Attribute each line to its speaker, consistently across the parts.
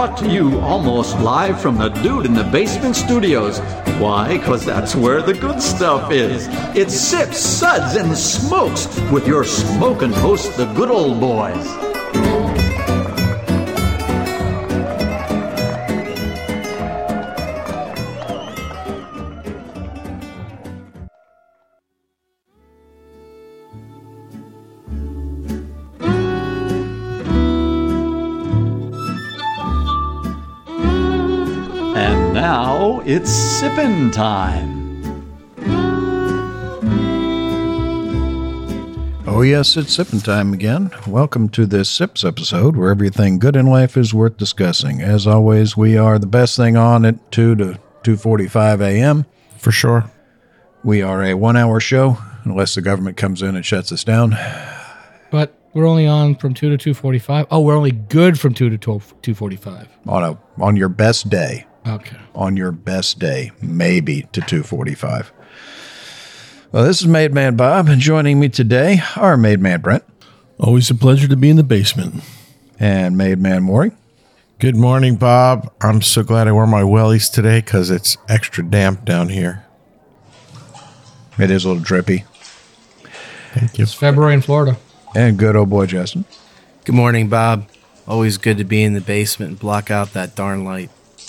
Speaker 1: brought to you almost live from the Dude in the Basement studios. Why? Because that's where the good stuff is. It's Sips, Suds, and Smokes with your smoking host, the good old boys. Now it's sippin' time.
Speaker 2: Oh yes, it's sippin' time again. Welcome to this Sips episode where everything good in life is worth discussing. As always, we are the best thing on at 2 to 2:45 a.m.
Speaker 3: For sure.
Speaker 2: We are a 1 hour show, unless the government comes in and shuts us down.
Speaker 4: But we're only on from 2 to 2:45. Oh, we're only good from 2 to 2:45.
Speaker 2: On your best day.
Speaker 4: Okay.
Speaker 2: On your best day, maybe to 2:45. Well, this is Made Man Bob, and joining me today are Made Man Brent.
Speaker 3: Always a pleasure to be in the basement.
Speaker 2: And Made Man Maury.
Speaker 3: Good morning, Bob. I'm so glad I wore my wellies today because it's extra damp down here.
Speaker 2: It is a little drippy.
Speaker 3: Thank you.
Speaker 4: It's February in Florida.
Speaker 2: And good old boy Justin.
Speaker 5: Good morning, Bob. Always good to be in the basement and block out that darn light.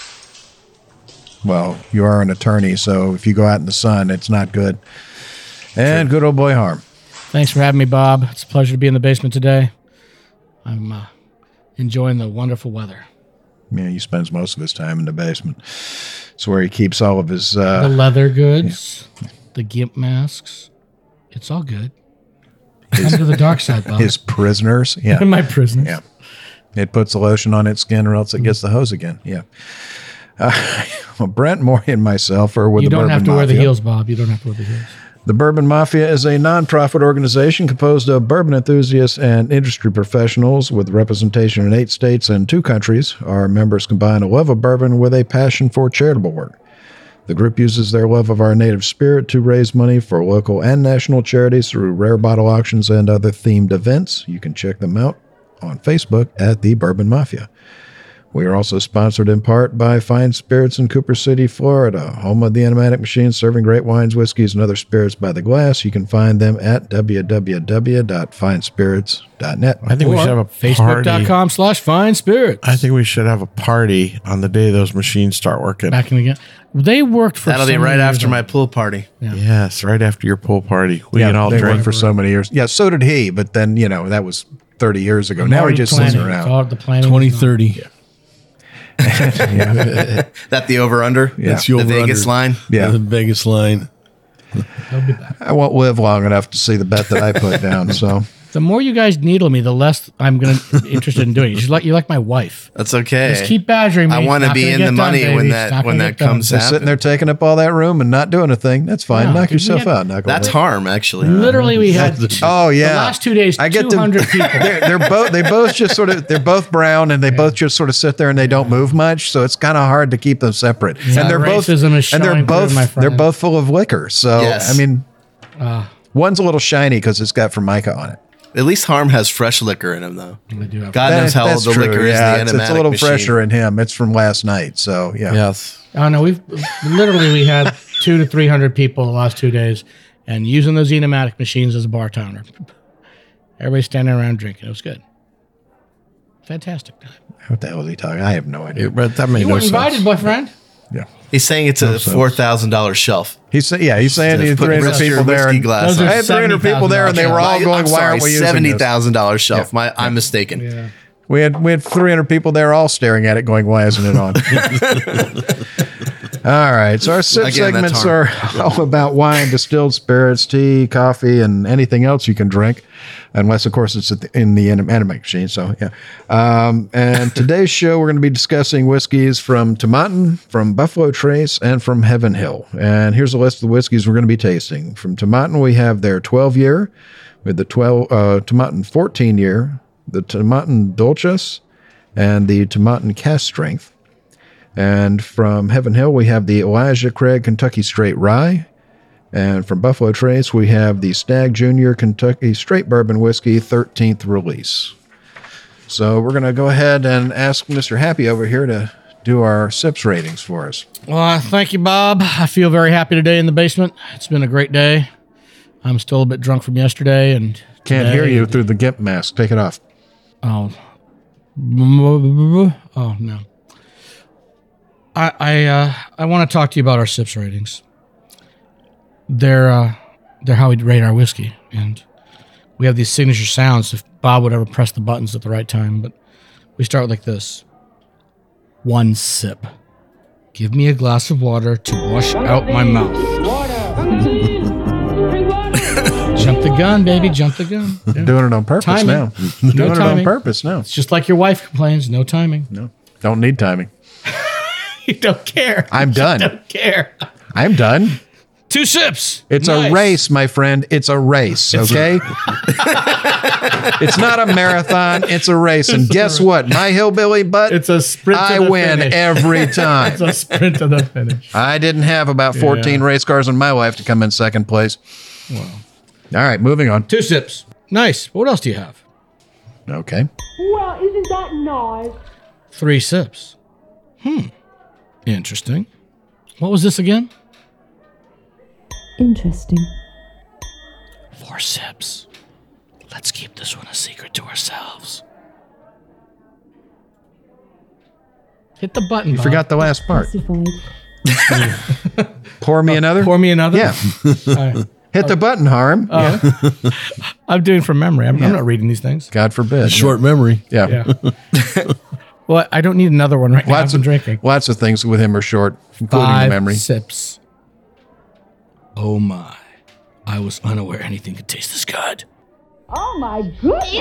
Speaker 2: Well, you are an attorney, so if you go out in the sun, it's not good. And good old boy Harm.
Speaker 4: Thanks for having me, Bob. It's a pleasure to be in the basement today. I'm enjoying the wonderful weather.
Speaker 2: Yeah, he spends most of his time in the basement. It's where he keeps all of his...
Speaker 4: the leather goods, the gimp masks. It's all good. Come to the dark side, Bob.
Speaker 2: His prisoners. Yeah.
Speaker 4: My prisoners.
Speaker 2: Yeah. It puts the lotion on its skin or else it gets the hose again. Yeah. Well, Brent, Maury, and myself are with the Bourbon Mafia.
Speaker 4: You don't have to wear the heels, Bob. You don't have to wear the heels.
Speaker 2: The Bourbon Mafia is a nonprofit organization composed of bourbon enthusiasts and industry professionals with representation in 8 states and 2 countries. Our members combine a love of bourbon with a passion for charitable work. The group uses their love of our native spirit to raise money for local and national charities through rare bottle auctions and other themed events. You can check them out on Facebook at the Bourbon Mafia. We are also sponsored in part by Fine Spirits in Cooper City, Florida, home of the Animatic Machine, serving great wines, whiskeys, and other spirits by the glass. You can find them at www.finespirits.net.
Speaker 3: I think we should have a party.
Speaker 4: Facebook.com/FineSpirits.
Speaker 3: I think we should have a party on the day those machines start working.
Speaker 4: Back in again. They worked for
Speaker 5: That'll be right after my pool party.
Speaker 3: Yeah. Yes, right after your pool party. We can all
Speaker 2: they
Speaker 3: drink
Speaker 2: worked for so many years. Yeah, so did he, but then, that was 30 years ago. Now he just sits around.
Speaker 4: The planning
Speaker 3: 2030.
Speaker 4: Yeah.
Speaker 5: That the over-under?
Speaker 2: Yeah.
Speaker 3: That's the
Speaker 5: Vegas line?
Speaker 2: Yeah.
Speaker 3: The Vegas line.
Speaker 4: They'll be back.
Speaker 2: I won't live long enough to see the bet that I put down, so...
Speaker 4: The more you guys needle me, the less I'm going to interested in doing it. You're like my wife.
Speaker 5: That's okay.
Speaker 4: Just keep badgering me.
Speaker 5: I want to be in the money when that comes
Speaker 2: Just sitting there taking up all that room and not doing a thing. That's fine.
Speaker 4: No,
Speaker 2: Knock yourself out.
Speaker 5: That's harm, actually.
Speaker 4: Literally, we had
Speaker 2: the
Speaker 4: last 2 days, 200 people.
Speaker 2: They both just sort of, they're both brown and they both just sort of sit there and they don't move much. So it's kind of hard to keep them separate.
Speaker 4: Yeah,
Speaker 2: and they're both, they're both full of liquor. So,
Speaker 5: yes.
Speaker 2: I mean, one's a little shiny because it's got Formica on it.
Speaker 5: At least Harm has fresh liquor in him, though. God knows how old the
Speaker 2: true.
Speaker 5: liquor is.
Speaker 2: Yeah,
Speaker 5: the
Speaker 2: it's a little
Speaker 5: machine.
Speaker 2: fresher in him. It's from last night. So, yeah.
Speaker 3: Yes.
Speaker 4: Oh, no, we had 200 to 300 people the last 2 days and using those Enematic machines as a bartender. Everybody standing around drinking. It was good. Fantastic time.
Speaker 2: What the hell is he talking? I have no idea.
Speaker 3: But that made
Speaker 4: You
Speaker 3: no
Speaker 4: weren't
Speaker 3: sense.
Speaker 4: invited, boyfriend.
Speaker 2: Yeah.
Speaker 5: He's saying it's a $4,000 shelf.
Speaker 2: He's saying he had
Speaker 5: Put
Speaker 2: 300
Speaker 5: rest of
Speaker 2: people
Speaker 5: your
Speaker 2: there.
Speaker 5: whiskey
Speaker 2: And
Speaker 5: glass
Speaker 4: Those
Speaker 5: on.
Speaker 4: are
Speaker 2: I had 300 people there, and they were all going, "Why aren't we using this?"
Speaker 5: $70,000 shelf. I'm mistaken.
Speaker 4: Yeah.
Speaker 2: We had 300 people there, all staring at it, going, "Why isn't it on?" All right, so our sip
Speaker 5: Again,
Speaker 2: segments are all about wine, distilled spirits, tea, coffee, and anything else you can drink, unless, of course, it's in the anime machine. So, yeah. And today's show, we're going to be discussing whiskeys from Tomatin, from Buffalo Trace, and from Heaven Hill. And here's a list of the whiskeys we're going to be tasting. From Tomatin, we have their 12-year, with the Tomatin 14-year, the Tomatin Dulcis, and the Tomatin Cask Strength. And from Heaven Hill, we have the Elijah Craig Kentucky Straight Rye. And from Buffalo Trace, we have the Stag Junior Kentucky Straight Bourbon Whiskey 13th release. So we're going to go ahead and ask Mr. Happy over here to do our sips ratings for us.
Speaker 4: Well, thank you, Bob. I feel very happy today in the basement. It's been a great day. I'm still a bit drunk from yesterday, and
Speaker 2: Can't hear you through the GIMP mask. Take it off.
Speaker 4: Oh no. I want to talk to you about our sips ratings. They're how we rate our whiskey, and we have these signature sounds. If Bob would ever press the buttons at the right time, but we start like this: 1 sip. Give me a glass of water to wash out my mouth. Jump the gun, baby. Jump the gun. Yeah.
Speaker 2: Doing it on purpose
Speaker 4: Timing.
Speaker 2: now.
Speaker 4: No
Speaker 2: Doing it on
Speaker 4: timing.
Speaker 2: purpose now.
Speaker 4: It's just like your wife complains, no timing.
Speaker 2: No, don't need timing.
Speaker 4: You don't care.
Speaker 2: I'm done.
Speaker 4: Don't care.
Speaker 2: I'm done.
Speaker 4: 2 sips.
Speaker 2: It's
Speaker 4: Nice.
Speaker 2: a race, my friend. It's a race, okay? It's not a marathon. It's a race. And guess what? My hillbilly butt,
Speaker 4: It's a sprint to
Speaker 2: I
Speaker 4: the
Speaker 2: win
Speaker 4: finish.
Speaker 2: every time.
Speaker 4: It's a sprint to the finish.
Speaker 2: I didn't have about 14
Speaker 4: Yeah.
Speaker 2: race cars in my life to come in second place.
Speaker 4: Wow.
Speaker 2: All right, moving on.
Speaker 4: 2 sips. Nice. What else do you have?
Speaker 2: Okay.
Speaker 6: Well, isn't that nice?
Speaker 4: 3 sips. Interesting. What was this again?
Speaker 6: Interesting.
Speaker 4: 4 sips. Let's keep this one a secret to ourselves. Hit the button.
Speaker 2: You forgot the last part.
Speaker 6: Classified.
Speaker 2: Pour me another?
Speaker 4: Pour me another.
Speaker 2: Yeah.
Speaker 4: All right.
Speaker 2: Hit the button, Harm. Yeah.
Speaker 4: I'm doing from memory. I'm not reading these things.
Speaker 2: God forbid.
Speaker 3: Short memory.
Speaker 2: Yeah.
Speaker 4: Yeah. Well, I don't need another one right now. I've been drinking.
Speaker 2: Lots of things with him are short, including
Speaker 4: 5
Speaker 2: the memory.
Speaker 4: sips. Oh my. I was unaware anything could taste this good.
Speaker 6: Oh my goodness.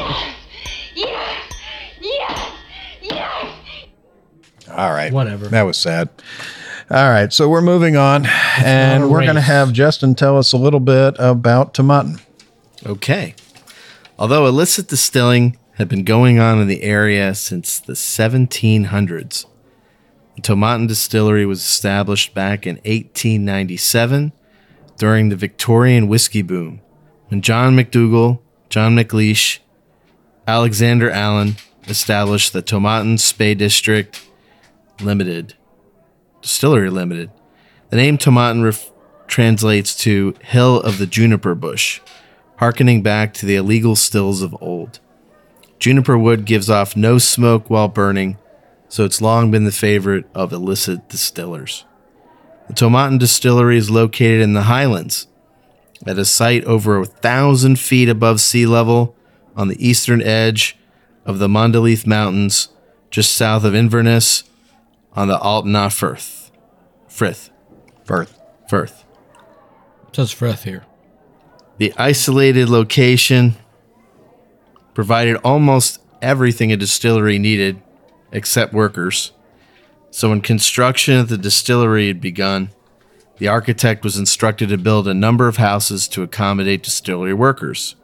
Speaker 2: All right.
Speaker 4: Whatever.
Speaker 2: That was sad. All right. So we're moving on, and
Speaker 4: not a
Speaker 2: we're going to
Speaker 4: race.
Speaker 2: have Justin tell us a little bit about Tomatin.
Speaker 5: Okay. Although illicit distilling had been going on in the area since the 1700s, the Tomatin Distillery was established back in 1897 during the Victorian whiskey boom, when John McDougall, John McLeish, Alexander Allen established the Tomatin Spey District Limited, Distillery Limited. The name Tomatin translates to Hill of the Juniper Bush, hearkening back to the illegal stills of old. Juniper wood gives off no smoke while burning, so it's long been the favorite of illicit distillers. The Tomatin Distillery is located in the Highlands, at a site over 1,000 feet above sea level on the eastern edge of the Mondelith Mountains, just south of Inverness, on the Altena Firth.
Speaker 2: Firth.
Speaker 5: Firth.
Speaker 4: It says Frith here.
Speaker 5: The isolated location provided almost everything a distillery needed except workers. So when construction of the distillery had begun, the architect was instructed to build a number of houses to accommodate distillery workers.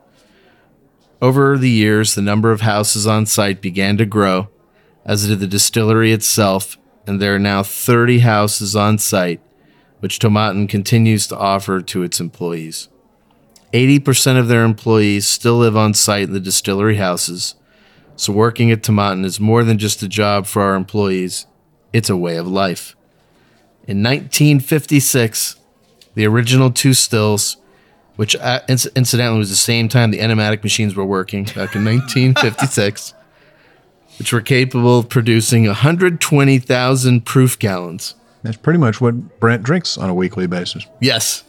Speaker 5: Over the years, the number of houses on site began to grow, as did the distillery itself, and there are now 30 houses on site, which Tomatin continues to offer to its employees. 80% of their employees still live on site in the distillery houses, so working at Tomatin is more than just a job for our employees, it's a way of life. In 1956, the original 2 stills, which incidentally was the same time the enigmatic machines were working, back in 1956, which were capable of producing 120,000 proof gallons.
Speaker 2: That's pretty much what Brent drinks on a weekly basis.
Speaker 5: Yes.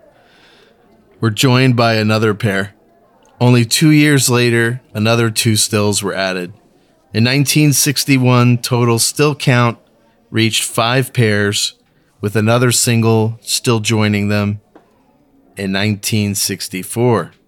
Speaker 5: We're joined by another pair. Only 2 years later, another 2 stills were added. In 1961, total still count reached 5 pairs, with another single still joining them in 1964. In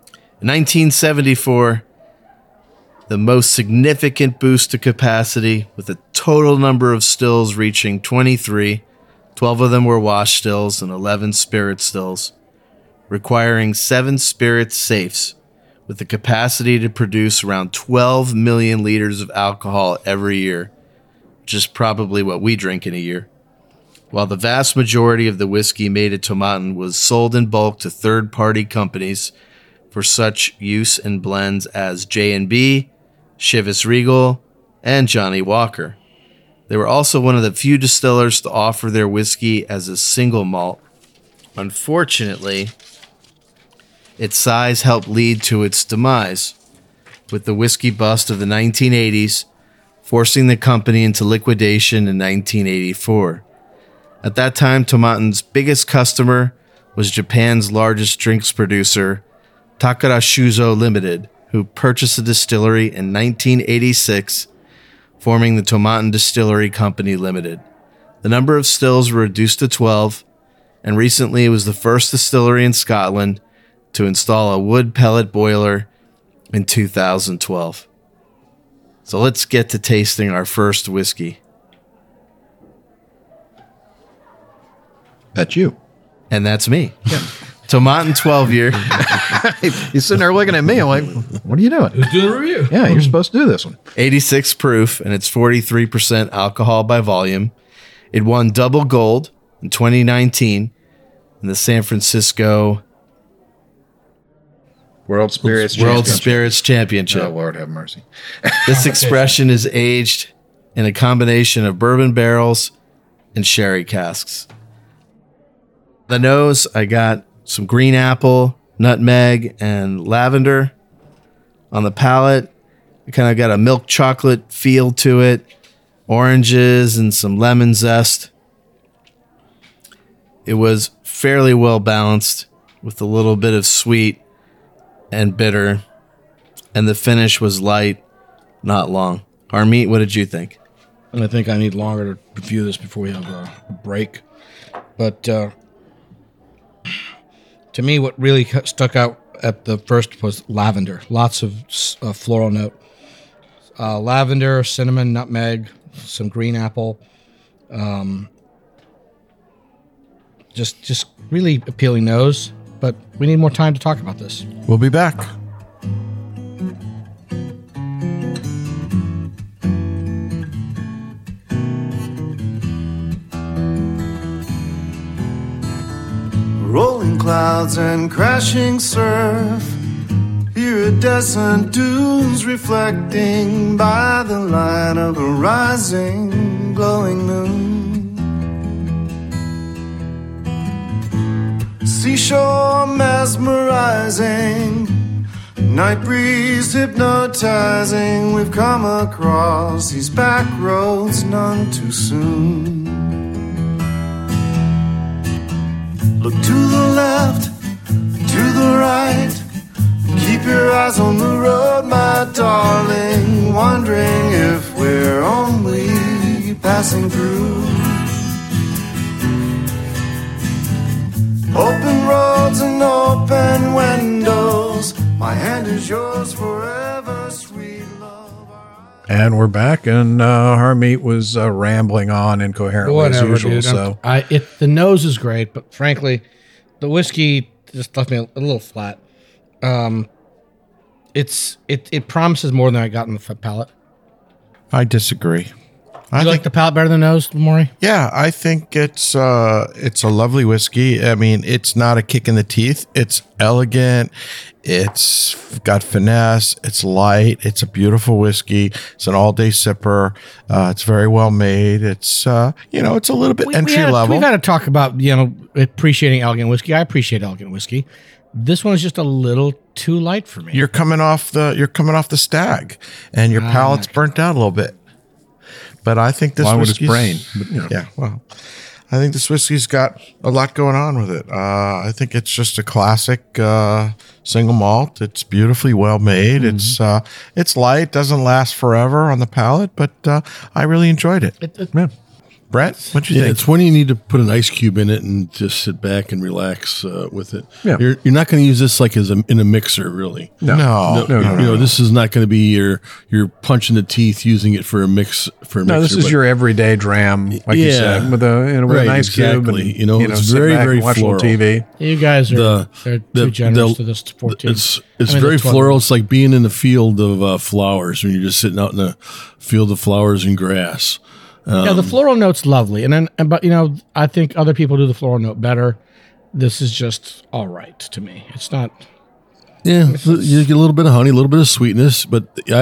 Speaker 5: 1974, the most significant boost to capacity, with a total number of stills reaching 23. 12 of them were wash stills and 11 spirit stills, requiring 7 spirit safes, with the capacity to produce around 12 million liters of alcohol every year, which is probably what we drink in a year. While the vast majority of the whiskey made at Tomatin was sold in bulk to third-party companies for such use in blends as J&B, Chivas Regal, and Johnny Walker. They were also one of the few distillers to offer their whiskey as a single malt. Unfortunately, its size helped lead to its demise, with the whiskey bust of the 1980s forcing the company into liquidation in 1984. At that time, Tomatin's biggest customer was Japan's largest drinks producer, Takara Shuzo Limited, who purchased the distillery in 1986, forming the Tomatin Distillery Company Limited. The number of stills were reduced to 12, and recently it was the first distillery in Scotland to install a wood pellet boiler in 2012. So let's get to tasting our first whiskey.
Speaker 2: That's you.
Speaker 5: And that's me. Yeah. Tomatin 12 year.
Speaker 2: He's sitting there looking at me. I'm like, what are you doing?
Speaker 7: Who's doing a review?
Speaker 2: Yeah, you're supposed to do this one.
Speaker 5: 86 proof, and it's 43% alcohol by volume. It won double gold in 2019 in the San Francisco
Speaker 2: World Spirits
Speaker 5: Championship.
Speaker 2: Oh, Lord have mercy.
Speaker 5: This expression is aged in a combination of bourbon barrels and sherry casks. The nose, I got some green apple, nutmeg, and lavender. On the palate, I kind of got a milk chocolate feel to it, oranges and some lemon zest. It was fairly well balanced with a little bit of sweet and bitter, and the finish was light, not long. Harmeet, what did you think?
Speaker 4: I think I need longer to review this before we have a break. But to me, what really stuck out at the first was lavender. Lots of floral note. Lavender, cinnamon, nutmeg, some green apple. Just really appealing nose. But we need more time to talk about this.
Speaker 3: We'll be back.
Speaker 8: Rolling clouds and crashing surf, iridescent dunes reflecting by the light of a rising, glowing moon. Seashore mesmerizing, night breeze hypnotizing. We've come across these back roads none too soon. Look to the left, to the right. Keep your eyes on the road, my darling. Wondering if we're only passing through. Open roads and open windows. My hand is yours forever, sweet love.
Speaker 2: And we're back, and Harmeet was rambling on incoherently as usual.
Speaker 4: Dude.
Speaker 2: So
Speaker 4: The nose is great, but frankly, the whiskey just left me a little flat. It promises more than I got in the palate.
Speaker 3: I disagree.
Speaker 4: You like the palate better than the nose, Maury?
Speaker 3: Yeah, I think it's a lovely whiskey. I mean, it's not a kick in the teeth. It's elegant. It's got finesse. It's light. It's a beautiful whiskey. It's an all-day sipper. It's very well made. It's it's a little bit entry level.
Speaker 4: We got to talk about appreciating elegant whiskey. I appreciate elegant whiskey. This one is just a little too light for me.
Speaker 3: You're coming off the stag, and your palate's burnt out a little bit. But I think this
Speaker 2: whiskey's his brain.
Speaker 3: But, yeah, well, I think this whiskey's got a lot going on with it. I think it's just a classic single malt. It's beautifully well made. Mm-hmm. It's light, doesn't last forever on the palate, but I really enjoyed it. Brett, what'd you think?
Speaker 7: It's when you need to put an ice cube in it and just sit back and relax with it.
Speaker 2: Yeah.
Speaker 7: You're not going to use this like in a mixer, really.
Speaker 3: No.
Speaker 7: This is not going to be you're punching the teeth using it for a mix.
Speaker 2: No, this is your everyday dram, like you said, with an ice cube. And,
Speaker 7: it's very, very floral.
Speaker 2: TV.
Speaker 4: You guys are too generous to this 14.
Speaker 7: It's very floral. It's like being in the field of flowers when you're just sitting out in a field of flowers and grass.
Speaker 4: The floral note's lovely, but I think other people do the floral note better. This is just all right to me. It's not.
Speaker 7: Yeah, you get a little bit of honey, a little bit of sweetness, but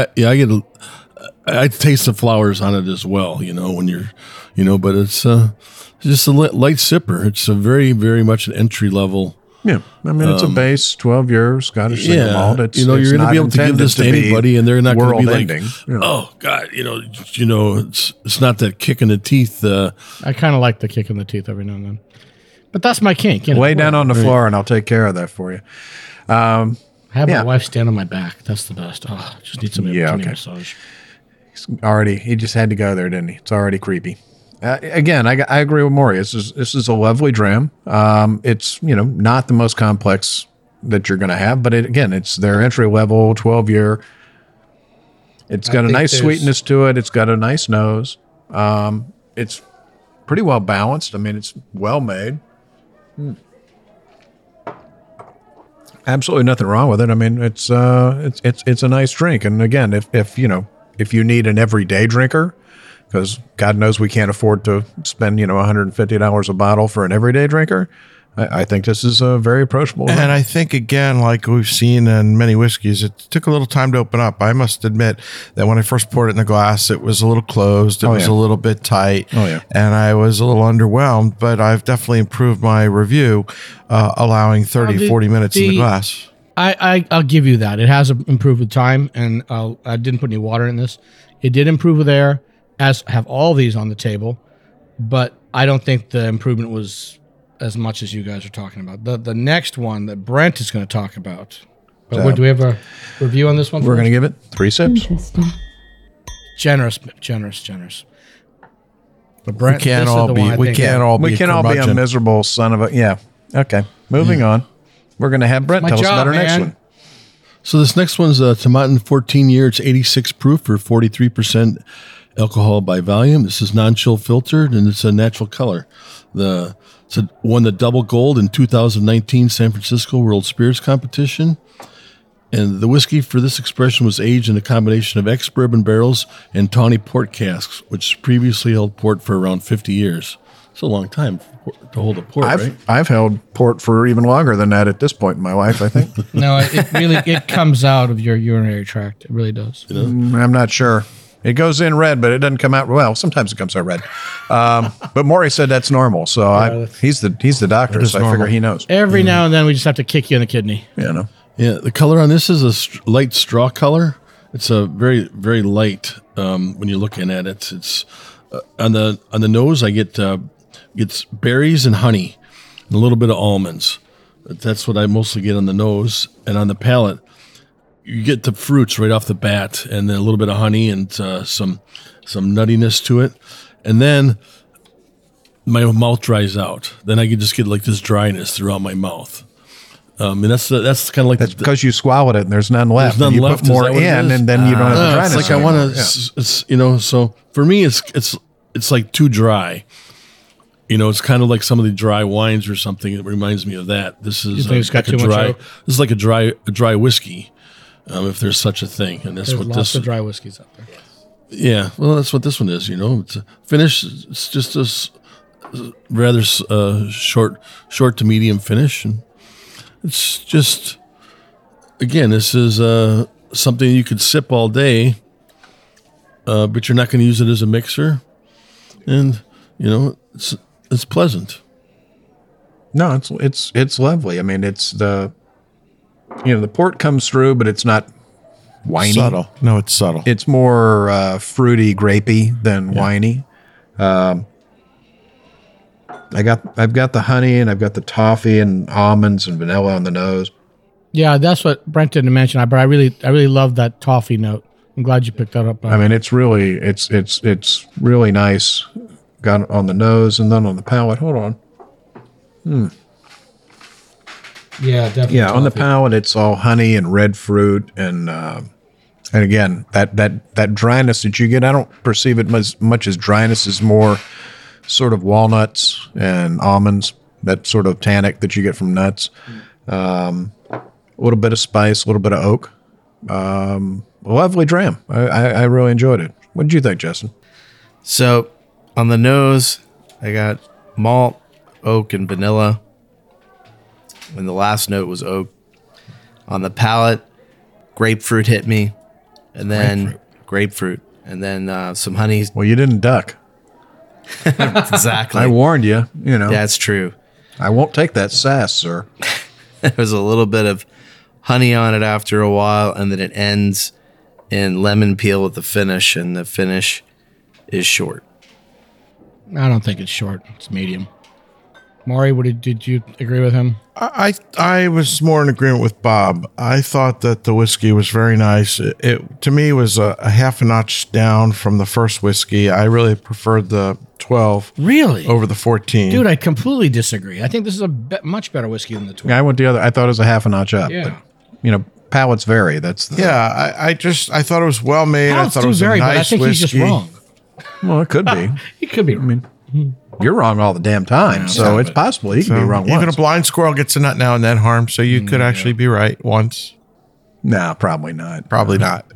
Speaker 7: I taste the flowers on it as well. But it's just a light sipper. It's a very, very much an entry level.
Speaker 2: Yeah, I mean it's a base 12-year Scottish single malt. It's,
Speaker 7: you're going to be able to give this to anybody, and they're not going to be like,
Speaker 2: yeah.
Speaker 7: "Oh God," it's not that kick in the teeth.
Speaker 4: I kind of like the kick in the teeth every now and then, but that's my kink.
Speaker 2: Lay down on the floor, and I'll take care of that for you.
Speaker 4: Have my wife stand on my back. That's the best. Oh, just need some massage.
Speaker 2: He just had to go there, didn't he? It's already creepy. Again, I agree with Maury. This is a lovely dram. It's not the most complex that you're going to have, but it's their entry level 12-year. It's got a nice sweetness to it. It's got a nice nose. It's pretty well balanced. I mean, it's well made. Absolutely nothing wrong with it. I mean, it's a nice drink. And again, if you need an everyday drinker, because God knows we can't afford to spend $150 a bottle for an everyday drinker, I think this is a very approachable.
Speaker 3: And I think, again, like we've seen in many whiskeys, it took a little time to open up. I must admit that when I first poured it in the glass, it was a little closed. It was a little bit tight.
Speaker 2: Oh, yeah.
Speaker 3: And I was a little underwhelmed, but I've definitely improved my review, allowing 30, 40 minutes in the glass.
Speaker 4: I'll give you that. It has improved with time, and I didn't put any water in this. It did improve with air, as have all these on the table, but I don't think the improvement was as much as you guys are talking about. The next one that Brent is going to talk about. But do we have a review on this one?
Speaker 2: We're going to give it 3 sips.
Speaker 6: Interesting.
Speaker 4: Generous. But Brent,
Speaker 3: We can't all be
Speaker 2: a miserable son of a. Yeah. Okay. Moving on. We're going to have Brent tell us about our next one.
Speaker 7: So this next one's Tomatin 14-year. It's 86 proof for 43% alcohol by volume. This is non-chill filtered, and it's a natural color. It's won the double gold in 2019 San Francisco World Spirits Competition. And the whiskey for this expression was aged in a combination of ex-bourbon barrels and tawny port casks, which previously held port for around 50 years. It's a long time to hold a port, right?
Speaker 2: I've held port for even longer than that at this point in my life, I think.
Speaker 4: No, it comes out of your urinary tract. It really does.
Speaker 2: I'm not sure. It goes in red, but it doesn't come out. Well, sometimes it comes out red. But Maury said that's normal. So he's the doctor, so I figure he knows.
Speaker 4: Every now and then we just have to kick you in the kidney.
Speaker 2: Yeah,
Speaker 7: the color on this is a light straw color. It's a very, very light when you're looking at it. It's on the nose. I get it's berries and honey, and a little bit of almonds. That's what I mostly get on the nose, and on the palate, you get the fruits right off the bat, and then a little bit of honey and some nuttiness to it, and then my mouth dries out. Then I can just get like this dryness throughout my mouth. And that's kind of like
Speaker 2: because you swallowed it and there's none left.
Speaker 7: There's none left.
Speaker 2: Put more in, and then you don't have the dryness.
Speaker 7: It's like I want to, So for me, it's like too dry. It's kind of like some of the dry wines or something. It reminds me of that. This is like a dry. This is like a dry whiskey. If there's such a thing, and that's
Speaker 4: there's
Speaker 7: what
Speaker 4: lots of dry whiskeys out there.
Speaker 7: Yeah, well, that's what this one is. It's a finish. It's just a rather short to medium finish, and it's just this is something you could sip all day, but you're not going to use it as a mixer, and it's pleasant.
Speaker 2: No, it's lovely. I mean, it's the port comes through, but it's not whiny.
Speaker 3: Subtle. No, it's subtle.
Speaker 2: It's more fruity, grapey than whiny. I've got the honey, and I've got the toffee and almonds and vanilla on the nose.
Speaker 4: Yeah, that's what Brent didn't mention. But I really love that toffee note. I'm glad you picked that up.
Speaker 2: I mean, it's really nice. Got it on the nose and then on the palate. Hold on.
Speaker 4: Yeah, definitely.
Speaker 2: Yeah, on the palate, it's all honey and red fruit, and again, that dryness that you get, I don't perceive it as much as dryness, is more sort of walnuts and almonds, that sort of tannic that you get from nuts. A little bit of spice, a little bit of oak. A lovely dram. I really enjoyed it. What did you think, Justin?
Speaker 5: So, on the nose, I got malt, oak, and vanilla. And the last note was oak. On the palate, grapefruit hit me, and then grapefruit, and then some honey.
Speaker 2: Well, you didn't duck.
Speaker 5: Exactly.
Speaker 2: I warned you. You know.
Speaker 5: That's true.
Speaker 2: I won't take that sass, sir.
Speaker 5: There was a little bit of honey on it after a while, and then it ends in lemon peel with the finish, and the finish is short.
Speaker 4: I don't think it's short. It's medium. Maury, did you agree with him?
Speaker 3: I was more in agreement with Bob. I thought that the whiskey was very nice. It to me was a half a notch down from the first whiskey. I really preferred the 12
Speaker 4: Really?
Speaker 3: over the 14.
Speaker 4: Dude, I completely disagree. I think this is a much better whiskey than the 12.
Speaker 2: Yeah, I went the other. I thought it was a half a notch up.
Speaker 4: Yeah.
Speaker 2: But, palates vary. That's the
Speaker 3: Yeah, I thought it was well made.
Speaker 4: Palates
Speaker 3: I thought
Speaker 4: do
Speaker 3: it was
Speaker 4: vary,
Speaker 3: a nice
Speaker 4: but I think
Speaker 3: whiskey.
Speaker 4: he's just wrong.
Speaker 2: Well, it could be.
Speaker 4: He could be wrong.
Speaker 2: You're wrong all the damn time, so it's possible he can be wrong
Speaker 3: Even
Speaker 2: once.
Speaker 3: a blind squirrel gets a nut now and then, Harm. So you could actually be right once.
Speaker 2: No, probably not.
Speaker 3: Probably not.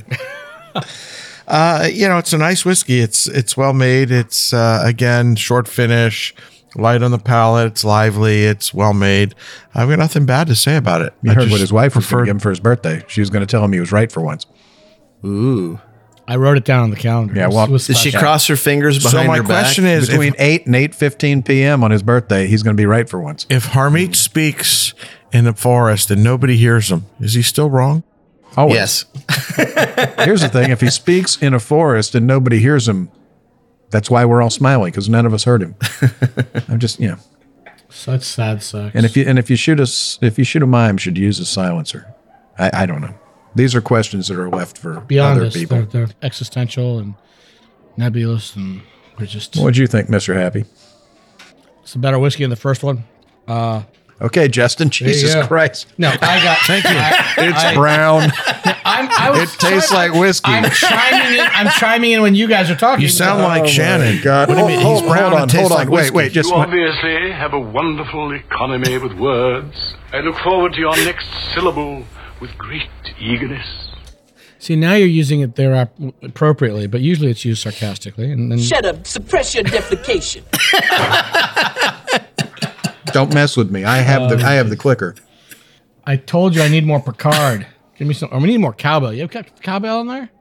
Speaker 3: It's a nice whiskey. It's well made. It's again short finish, light on the palate. It's lively. It's well made. I've got nothing bad to say about it.
Speaker 2: You
Speaker 3: I
Speaker 2: heard
Speaker 3: just
Speaker 2: what his wife was going
Speaker 3: preferred-
Speaker 2: to give him for his birthday. She was going to tell him he was right for once.
Speaker 5: Ooh.
Speaker 4: I wrote it down on the calendar.
Speaker 2: Yeah, well,
Speaker 4: It was
Speaker 5: Did she
Speaker 4: special.
Speaker 5: cross her fingers
Speaker 3: So
Speaker 5: behind
Speaker 3: my
Speaker 5: her back?
Speaker 3: question is,
Speaker 2: Between 8 and 8:15 p.m. on his birthday, he's going to be right for once.
Speaker 3: if Harmeet speaks in the forest and nobody hears him, is he still wrong?
Speaker 2: Always.
Speaker 5: Yes.
Speaker 2: Here's the thing. If he speaks in a forest and nobody hears him, that's why we're all smiling, because none of us heard him. I'm just,
Speaker 4: Such sad sucks.
Speaker 2: And if you shoot a mime, should you use a silencer? I don't know. These are questions that are left for
Speaker 4: Beyond
Speaker 2: other
Speaker 4: us,
Speaker 2: people.
Speaker 4: they're existential and nebulous, and we're just.
Speaker 2: What'd you think, Mr. Happy?
Speaker 4: It's a better whiskey than the first one.
Speaker 2: Okay, Justin. Jesus
Speaker 4: go.
Speaker 2: Christ.
Speaker 4: No, I got. Thank you.
Speaker 2: It's brown.
Speaker 4: It
Speaker 2: tastes like whiskey.
Speaker 4: I'm chiming in when you guys are talking.
Speaker 3: You sound like Shannon.
Speaker 2: God.
Speaker 3: What do you mean? He's brown and tastes like whiskey.
Speaker 2: Wait. Just
Speaker 9: You obviously have a wonderful economy with words. I look forward to your next syllable with great eagerness.
Speaker 4: See, now you're using it there appropriately, but usually it's used sarcastically. And then
Speaker 10: Shut up. Suppress your defecation.
Speaker 2: don't mess with me. I have the clicker.
Speaker 4: I told you I need more Picard. Give me some. Or we need more cowbell. You have cowbell in there?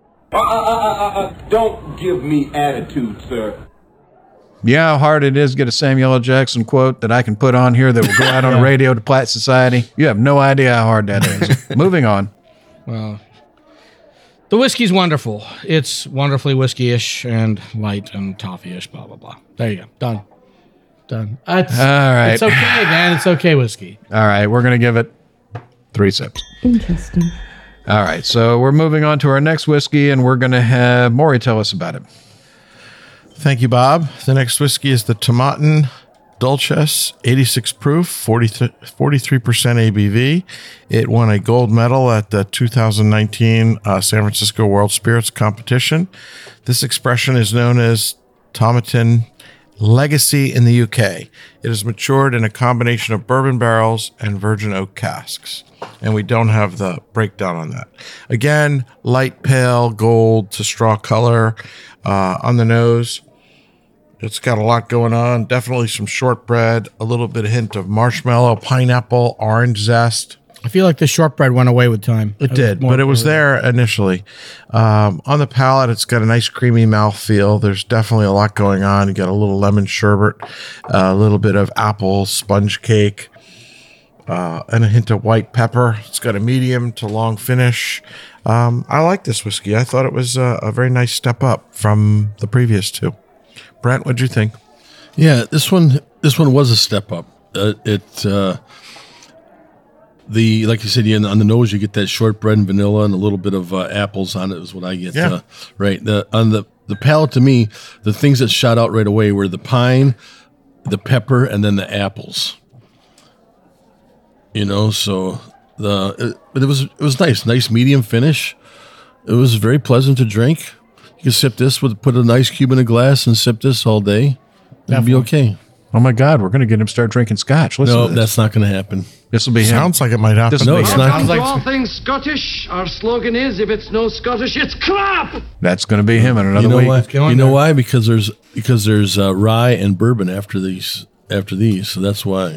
Speaker 11: Don't give me attitude, sir.
Speaker 2: You know how hard it is to get a Samuel L. Jackson quote that I can put on here that will go out on the radio to Platt Society? You have no idea how hard that is. Moving on.
Speaker 4: Well, the whiskey's wonderful. It's wonderfully whiskey-ish and light and toffee-ish, blah, blah, blah. There you go. Done.
Speaker 2: All right.
Speaker 4: It's okay, man. It's okay whiskey.
Speaker 2: All right. We're going to give it 3 sips.
Speaker 6: Interesting.
Speaker 2: All right. So we're moving on to our next whiskey, and we're going to have Maury tell us about it.
Speaker 3: Thank you, Bob. The next whiskey is the Tomatin Dulces, 86 proof, 43% ABV. It won a gold medal at the 2019 San Francisco World Spirits Competition. This expression is known as Tomatin Legacy in the UK. It is matured in a combination of bourbon barrels and virgin oak casks. And we don't have the breakdown on that. Again, light pale gold to straw color on the nose. It's got a lot going on. Definitely some shortbread, a little bit of hint of marshmallow, pineapple, orange zest.
Speaker 4: I feel like the shortbread went away with time.
Speaker 3: It did, but it was there initially. On the palate, it's got a nice creamy mouthfeel. There's definitely a lot going on. You got a little lemon sherbet, a little bit of apple sponge cake, and a hint of white pepper. It's got a medium to long finish. I like this whiskey. I thought it was a very nice step up from the previous two. Brent, what'd you think?
Speaker 7: Yeah, this one was a step up. Like you said, on the nose you get that shortbread and vanilla and a little bit of apples on it is what I get.
Speaker 3: Yeah.
Speaker 7: Right. On the palate, to me, the things that shot out right away were the pine, the pepper, and then the apples. So but it was nice medium finish. It was very pleasant to drink. You can sip this put an ice cube in a glass and sip this all day. That'd be okay.
Speaker 2: Oh my God, we're going to get him to start drinking scotch. Listen
Speaker 7: No,
Speaker 2: to this.
Speaker 7: that's not going to happen.
Speaker 2: This will be him.
Speaker 3: Sounds like it might happen.
Speaker 2: This
Speaker 7: No,
Speaker 2: will be
Speaker 7: it's
Speaker 2: him.
Speaker 7: not.
Speaker 4: Sounds like
Speaker 12: all things Scottish, our slogan is, if it's no Scottish, it's crap!
Speaker 2: That's going to be him in another
Speaker 7: You know
Speaker 2: week.
Speaker 7: why?
Speaker 4: going
Speaker 7: You know
Speaker 4: there.
Speaker 7: why? Because there's rye and bourbon after these. So that's why.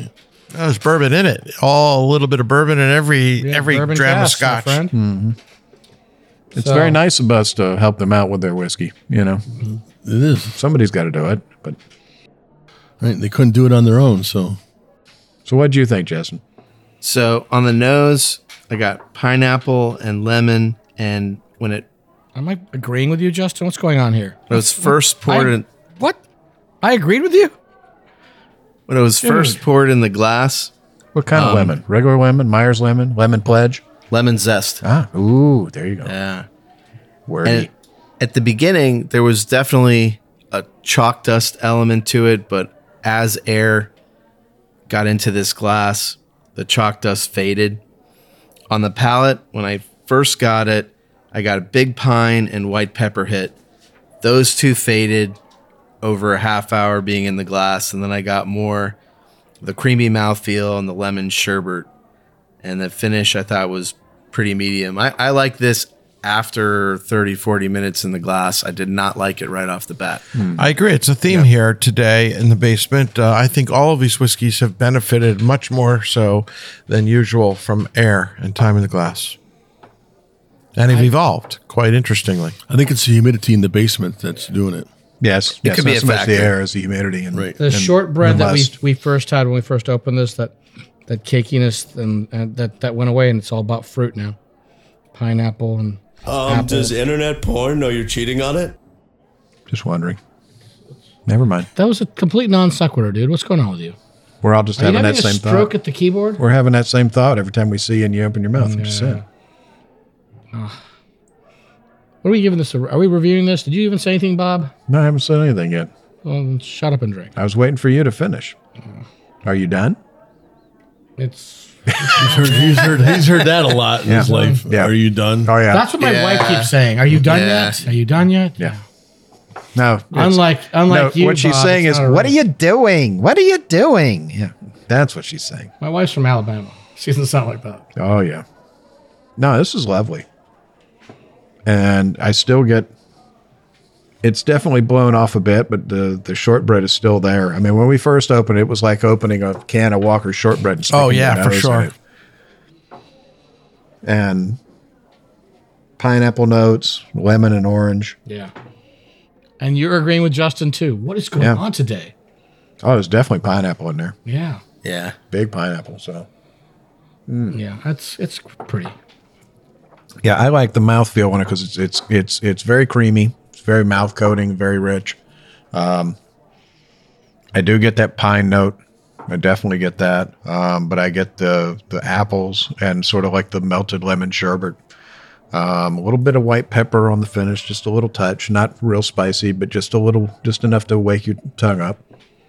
Speaker 3: There's bourbon in it. A little bit of bourbon in every
Speaker 4: bourbon
Speaker 3: dram of
Speaker 4: cask, my
Speaker 3: scotch.
Speaker 4: friend.
Speaker 2: It's
Speaker 4: So-
Speaker 2: very nice of us to help them out with their whiskey. You know,
Speaker 7: It is.
Speaker 2: somebody's got to do it. But
Speaker 7: Right. They couldn't do it on their own. So
Speaker 2: what do you think, Jason?
Speaker 5: So on the nose, I got pineapple and lemon, and when it
Speaker 4: Am I agreeing with you, Justin? What's going on here?
Speaker 5: was first poured in,
Speaker 4: What? I agreed with you?
Speaker 5: when it was first poured in the glass,
Speaker 2: What kind of lemon? Regular lemon, Myers lemon, lemon pledge?
Speaker 5: lemon zest.
Speaker 2: Ah, ooh, there you go.
Speaker 5: Yeah.
Speaker 2: Wordy.
Speaker 5: And at the beginning, there was definitely a chalk dust element to it, but as air got into this glass, the chalk dust faded. On the palate, when I first got it, I got a big pine and white pepper hit. Those two faded over a half hour being in the glass, and then I got more the creamy mouthfeel and the lemon sherbet. And the finish I thought was pretty medium. I like this after 30, 40 minutes in the glass. I did not like it right off the bat.
Speaker 3: I agree. It's a theme here today in the basement. I think all of these whiskeys have benefited much more so than usual from air and time in the glass. And have evolved, quite interestingly.
Speaker 7: I think it's the humidity in the basement that's doing it.
Speaker 2: Yes,
Speaker 5: It could be
Speaker 2: not
Speaker 5: a
Speaker 2: so much the
Speaker 5: factor.
Speaker 2: air as the humidity. And,
Speaker 7: Right.
Speaker 4: The shortbread that
Speaker 2: lust.
Speaker 4: we first had when we first opened this, that cakiness and that went away, and it's all about fruit now. Pineapple and apple.
Speaker 13: Does internet porn know you're cheating on it?
Speaker 2: Just wondering. Never mind.
Speaker 4: That was a complete non sequitur, dude. What's going on with you?
Speaker 2: We're all just
Speaker 4: Are you
Speaker 2: having
Speaker 4: having
Speaker 2: that
Speaker 4: a
Speaker 2: same
Speaker 4: stroke
Speaker 2: thought.
Speaker 4: at the keyboard?
Speaker 2: We're having that same thought every time we see you and you open your mouth. I'm just saying.
Speaker 4: What are we giving this? Are we reviewing this? Did you even say anything, Bob?
Speaker 2: No, I haven't said anything yet.
Speaker 4: Well, then shut up and drink.
Speaker 2: I was waiting for you to finish. Are you done?
Speaker 4: It's
Speaker 7: He's heard that a lot in his life.
Speaker 2: Yeah.
Speaker 7: Are you done?
Speaker 2: Oh, yeah.
Speaker 4: that's what my
Speaker 5: Yeah.
Speaker 4: wife keeps saying. Are you done
Speaker 5: Yeah.
Speaker 4: yet? Are you done yet?
Speaker 2: Yeah. No. it's-
Speaker 4: Unlike
Speaker 2: no,
Speaker 4: you,
Speaker 2: what she's
Speaker 4: Bob,
Speaker 2: saying
Speaker 4: it's
Speaker 2: is,
Speaker 4: not a
Speaker 2: what are
Speaker 4: race.
Speaker 2: you doing? What are you doing? Yeah. That's what she's saying.
Speaker 4: My wife's from Alabama. She doesn't sound like that.
Speaker 2: Oh, yeah. No, this is lovely. And I still get, it's definitely blown off a bit, but the shortbread is still there. I mean, when we first opened it, was like opening a can of Walker's shortbread. And sticking
Speaker 3: Oh, yeah,
Speaker 2: your
Speaker 3: for
Speaker 2: nose
Speaker 3: sure.
Speaker 2: in it. And pineapple notes, lemon and orange.
Speaker 4: Yeah. And you're agreeing with Justin too. What is going
Speaker 2: Yeah.
Speaker 4: on today?
Speaker 2: Oh, there's definitely pineapple in there.
Speaker 4: Yeah.
Speaker 5: Yeah.
Speaker 2: Big pineapple. So,
Speaker 4: Yeah. It's pretty.
Speaker 2: yeah, I like the mouthfeel on it because it's very creamy. It's very mouth coating, very rich. I do get that pine note. I definitely get that. But I get the apples and sort of like the melted lemon sherbet. A little bit of white pepper on the finish, just a little touch, not real spicy, but just just enough to wake your tongue up.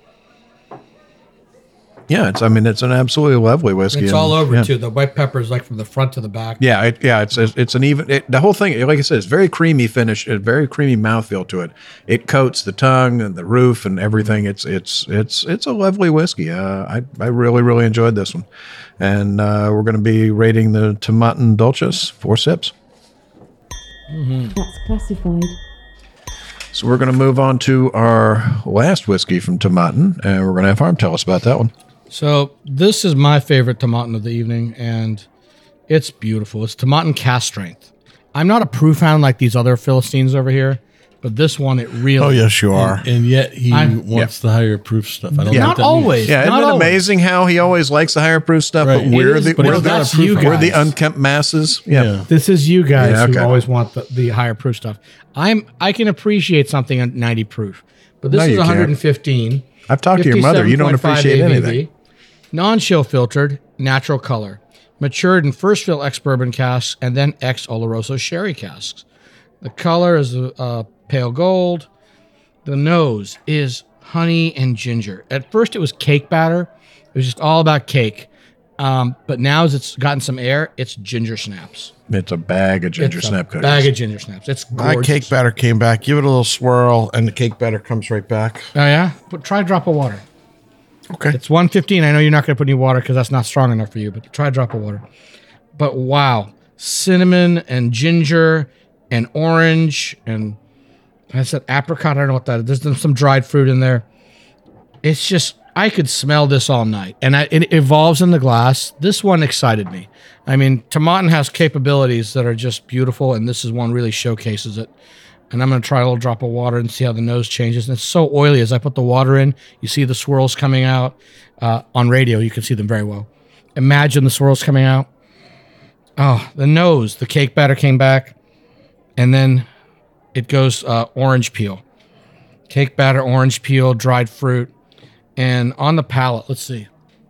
Speaker 2: Yeah, it's an absolutely lovely whiskey.
Speaker 4: It's
Speaker 2: and-
Speaker 4: all over
Speaker 2: yeah.
Speaker 4: too. The white pepper is like from the front to the back.
Speaker 2: Yeah, it's an even the whole thing. Like I said, it's very creamy finish, a very creamy mouthfeel to it. It coats the tongue and the roof and everything. It's a lovely whiskey. I really enjoyed this one, and we're going to be rating the Tomatin Dulcis 4 sips.
Speaker 6: That's classified.
Speaker 2: So we're going to move on to our last whiskey from Tomatin, and we're going to have Harm tell us about that one.
Speaker 4: So this is my favorite Tomatin of the evening, and it's beautiful. It's Tomatin Cask Strength. I'm not a proof hound like these other Philistines over here, but this one, it really.
Speaker 3: Oh, yes, you are.
Speaker 7: And yet he wants the higher proof stuff. I don't know
Speaker 4: Not
Speaker 7: what that
Speaker 4: always.
Speaker 2: Yeah, isn't
Speaker 4: Not
Speaker 2: it
Speaker 4: always.
Speaker 2: amazing how he always likes the higher proof stuff,
Speaker 7: Right.
Speaker 2: but we're
Speaker 4: It is,
Speaker 2: the
Speaker 4: but
Speaker 2: we're
Speaker 4: it's
Speaker 2: the,
Speaker 4: not you
Speaker 2: we're the
Speaker 4: guys.
Speaker 2: unkempt masses. Yeah.
Speaker 4: This is you guys
Speaker 2: Yeah, okay.
Speaker 4: who always want the higher proof stuff. I can appreciate something at 90 proof, but this
Speaker 2: No,
Speaker 4: is
Speaker 2: you can't.
Speaker 4: 115.
Speaker 2: I've talked to your mother. You don't
Speaker 4: 57.5
Speaker 2: appreciate
Speaker 4: ABV,
Speaker 2: anything.
Speaker 4: Non-chill filtered, natural color, matured in first fill ex-bourbon casks and then ex-Oloroso sherry casks. The color is pale gold. The nose is honey and ginger. At first, it was cake batter. It was just all about cake. But now, as it's gotten some air, it's ginger snaps.
Speaker 2: It's a bag of ginger
Speaker 4: It's a
Speaker 2: snap cookies.
Speaker 4: bag of ginger snaps. It's
Speaker 3: My
Speaker 4: gorgeous.
Speaker 3: cake batter came back. Give it a little swirl, and the cake batter comes right back.
Speaker 4: Oh yeah, but try a drop of water.
Speaker 3: Okay.
Speaker 4: It's 115. I know you're not going to put any water because that's not strong enough for you, but try a drop of water. But wow, cinnamon and ginger and orange and I said apricot. I don't know what that is. There's some dried fruit in there. It's just I could smell this all night, and it evolves in the glass. This one excited me. I mean, Tomatin has capabilities that are just beautiful, and this is one really showcases it. And I'm going to try a little drop of water and see how the nose changes. And it's so oily. As I put the water in, you see the swirls coming out. On radio, you can see them very well. Imagine the swirls coming out. Oh, the nose, the cake batter came back. And then it goes orange peel. Cake batter, orange peel, dried fruit. And on the palate, let's see.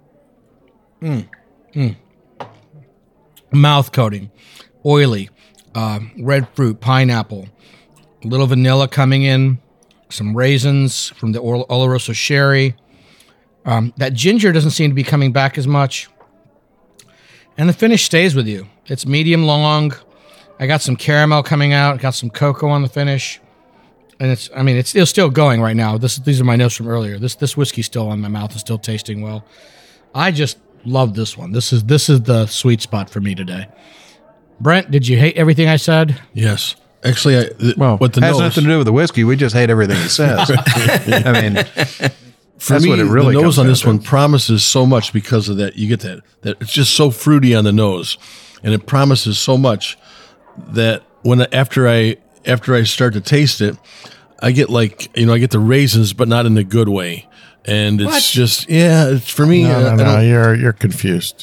Speaker 4: Mouth coating, oily, red fruit, pineapple. A little vanilla coming in, some raisins from the Oloroso sherry. That ginger doesn't seem to be coming back as much. And the finish stays with you. It's medium long. I got some caramel coming out. Got some cocoa on the finish. And it's still going right now. These are my notes from earlier. This whiskey's still on my mouth. It's still tasting well. I just love this one. This is the sweet spot for me today. Brent, did you hate everything I said?
Speaker 7: Yes. Actually,
Speaker 2: with the has nothing to do with the whiskey. We just hate everything he says. I mean,
Speaker 7: for
Speaker 2: that's
Speaker 7: me,
Speaker 2: what it really
Speaker 7: the nose on this
Speaker 2: to.
Speaker 7: one promises so much because of that. You get that it's just so fruity on the nose, and it promises so much that after I start to taste it, I get I get the raisins, but not in a good way. And it's just it's for me.
Speaker 3: No, you're confused.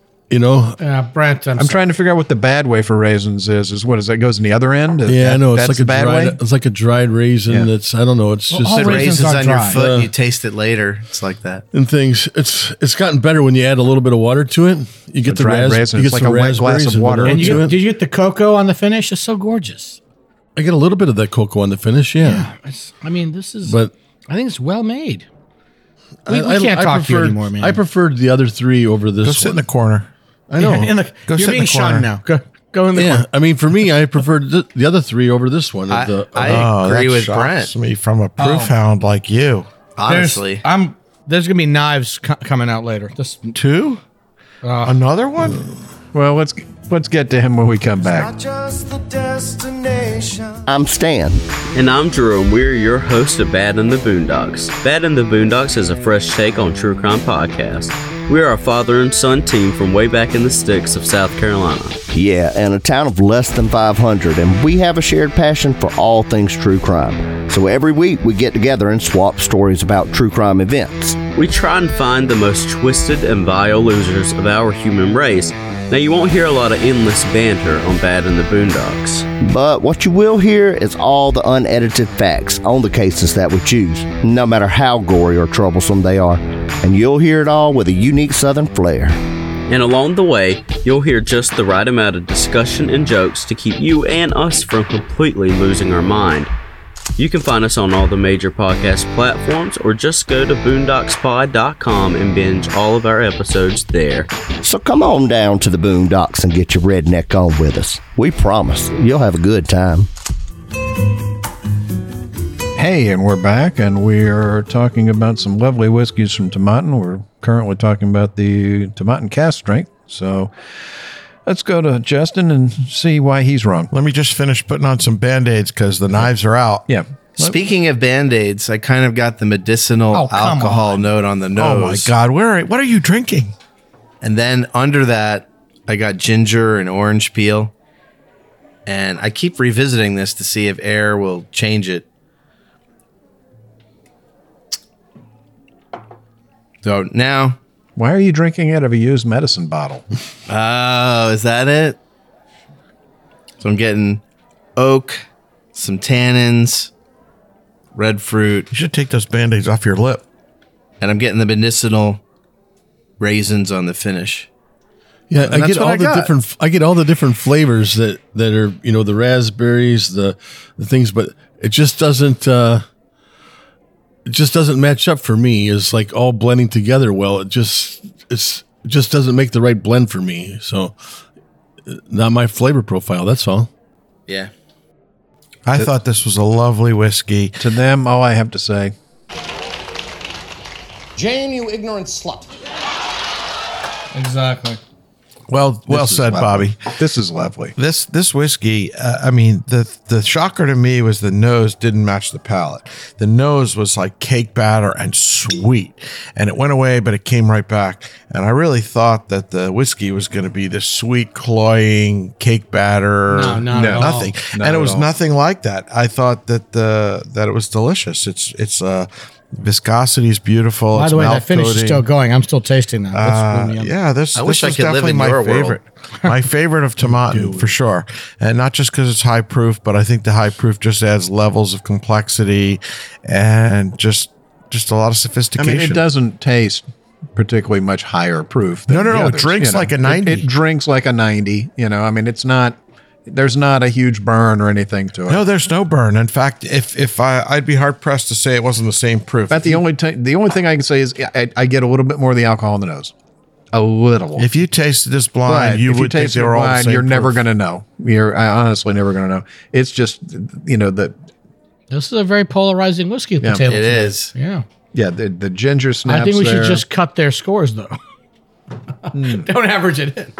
Speaker 4: Brent,
Speaker 2: I'm trying to figure out what the bad way for raisins is. What is that? Goes in the other end?
Speaker 7: I know. It's
Speaker 2: that's
Speaker 7: like a
Speaker 2: bad
Speaker 7: dried,
Speaker 2: way.
Speaker 7: It's like a dried raisin. That's I don't know. It's just
Speaker 5: It raisins on
Speaker 4: dry.
Speaker 5: your foot and you taste it later. It's like that.
Speaker 7: and things. It's gotten better when you add a little bit of water to it. You get the
Speaker 2: dried raisin.
Speaker 7: You
Speaker 2: It's
Speaker 7: get
Speaker 2: like
Speaker 7: some
Speaker 2: a wet glass
Speaker 7: raspberries
Speaker 2: of
Speaker 7: and
Speaker 2: water.
Speaker 7: vanilla
Speaker 4: And
Speaker 7: to it.
Speaker 4: did you get the cocoa on the finish? It's so gorgeous.
Speaker 7: I get a little bit of that cocoa on the finish. Yeah.
Speaker 4: This is.
Speaker 7: But
Speaker 4: I think it's well made. We can't talk to you anymore, man.
Speaker 7: I preferred the other three over this.
Speaker 3: Go sit in the corner.
Speaker 7: I know.
Speaker 3: Go
Speaker 4: you're
Speaker 3: sit in
Speaker 4: being
Speaker 3: the corner.
Speaker 4: shunned now. Go in the corner.
Speaker 7: I mean, for me, I preferred the other three over this one.
Speaker 5: I
Speaker 3: that
Speaker 5: agree with
Speaker 3: shocks
Speaker 5: Brent.
Speaker 3: me from a proof hound like you.
Speaker 5: Honestly,
Speaker 4: There's gonna be knives coming out later.
Speaker 3: Two? Another one?
Speaker 2: Well, let's get to him when we come back.
Speaker 8: Just the destination.
Speaker 14: I'm Stan.
Speaker 15: And I'm Jerome. We're your host of Bad in the Boondocks. Bad in the Boondocks is a fresh take on true crime podcast. We are a father and son team from way back in the sticks of South Carolina.
Speaker 14: Yeah, and a town of less than 500, and we have a shared passion for all things true crime. So every week we get together and swap stories about true crime events.
Speaker 15: We try and find the most twisted and vile losers of our human race. Now, you won't hear a lot of endless banter on Bad in the Boondocks.
Speaker 14: But what you will hear is all the unedited facts on the cases that we choose, no matter how gory or troublesome they are. And you'll hear it all with a unique Southern flair.
Speaker 15: And along the way, you'll hear just the right amount of discussion and jokes to keep you and us from completely losing our mind. You can find us on all the major podcast platforms or just go to boondockspod.com and binge all of our episodes there.
Speaker 14: So come on down to the Boondocks and get your redneck on with us. We promise you'll have a good time.
Speaker 2: Hey, and we're back, and we're talking about some lovely whiskeys from Tomatin. We're currently talking about the Tomatin cask strength. So let's go to Justin and see why he's wrong.
Speaker 3: Let me just finish putting on some Band-Aids because the knives are out.
Speaker 2: Yeah.
Speaker 5: Speaking of Band-Aids, I kind of got the medicinal alcohol note on the nose.
Speaker 3: Oh my God, what are you drinking?
Speaker 5: And then under that, I got ginger and orange peel. And I keep revisiting this to see if air will change it. So now...
Speaker 2: Why are you drinking out of a used medicine bottle?
Speaker 5: Oh, is that it? So I'm getting oak, some tannins, red fruit.
Speaker 3: You should take those Band-Aids off your lip.
Speaker 5: And I'm getting the medicinal raisins on the finish.
Speaker 7: Yeah,
Speaker 5: And
Speaker 7: I
Speaker 5: that's
Speaker 7: get
Speaker 5: what
Speaker 7: all the different. I get all the different flavors that are the raspberries, the things, but it just doesn't. It just doesn't match up for me. It's like all blending together well. It just doesn't make the right blend for me. So not my flavor profile. That's all.
Speaker 5: Yeah.
Speaker 3: I thought this was a lovely whiskey.
Speaker 2: To them, all I have to say,
Speaker 16: Jane, you ignorant slut.
Speaker 4: Exactly.
Speaker 3: Well
Speaker 2: This is
Speaker 3: said,
Speaker 2: lovely.
Speaker 3: Bobby.
Speaker 2: This is lovely.
Speaker 3: This whiskey, I mean, the shocker to me was the nose didn't match the palate. The nose was like cake batter and sweet, and it went away, but it came right back. And I really thought that the whiskey was going to be this sweet, cloying cake batter.
Speaker 4: No, not at all.
Speaker 3: nothing.
Speaker 2: Not
Speaker 3: And it
Speaker 2: at
Speaker 3: was
Speaker 2: all.
Speaker 3: nothing like that. I thought that that it was delicious. It's viscosity is beautiful.
Speaker 4: By
Speaker 3: It's
Speaker 4: the way, that
Speaker 3: mouth
Speaker 4: finish is
Speaker 3: coating.
Speaker 4: still going. I'm still tasting that. That's really yummy.
Speaker 3: Yeah, this
Speaker 5: I wish I
Speaker 3: is
Speaker 5: could live
Speaker 3: definitely
Speaker 5: in
Speaker 3: my
Speaker 5: your world.
Speaker 3: favorite. My favorite of Tomatin for sure, and not just because it's high proof, but I think the high proof just adds levels of complexity and just a lot of
Speaker 2: I
Speaker 3: sophistication.
Speaker 2: mean, it doesn't taste particularly much higher proof.
Speaker 3: No,
Speaker 2: than the
Speaker 3: it
Speaker 2: others,
Speaker 3: drinks
Speaker 2: you know.
Speaker 3: like a 90.
Speaker 2: It drinks like a 90. You know, I mean, it's not. There's not a huge burn or anything to it.
Speaker 3: No, there's no burn. In fact, if I'd be hard pressed to say it wasn't the same proof.
Speaker 2: But the only thing I can say is I get a little bit more of the alcohol in the nose, a little.
Speaker 3: If you tasted this blind,
Speaker 2: But
Speaker 3: you
Speaker 2: if
Speaker 3: would think
Speaker 2: taste
Speaker 3: they
Speaker 2: it
Speaker 3: were all the
Speaker 2: blind,
Speaker 3: same
Speaker 2: you're never
Speaker 3: proof.
Speaker 2: going to know. You're honestly never going to know. It's just that
Speaker 4: This is a very polarizing whiskey at the
Speaker 2: Yeah.
Speaker 4: table.
Speaker 5: It
Speaker 4: today.
Speaker 5: is.
Speaker 4: Yeah.
Speaker 2: the ginger snaps.
Speaker 4: I think we should
Speaker 2: there.
Speaker 4: just cut their scores, though. Don't average it in.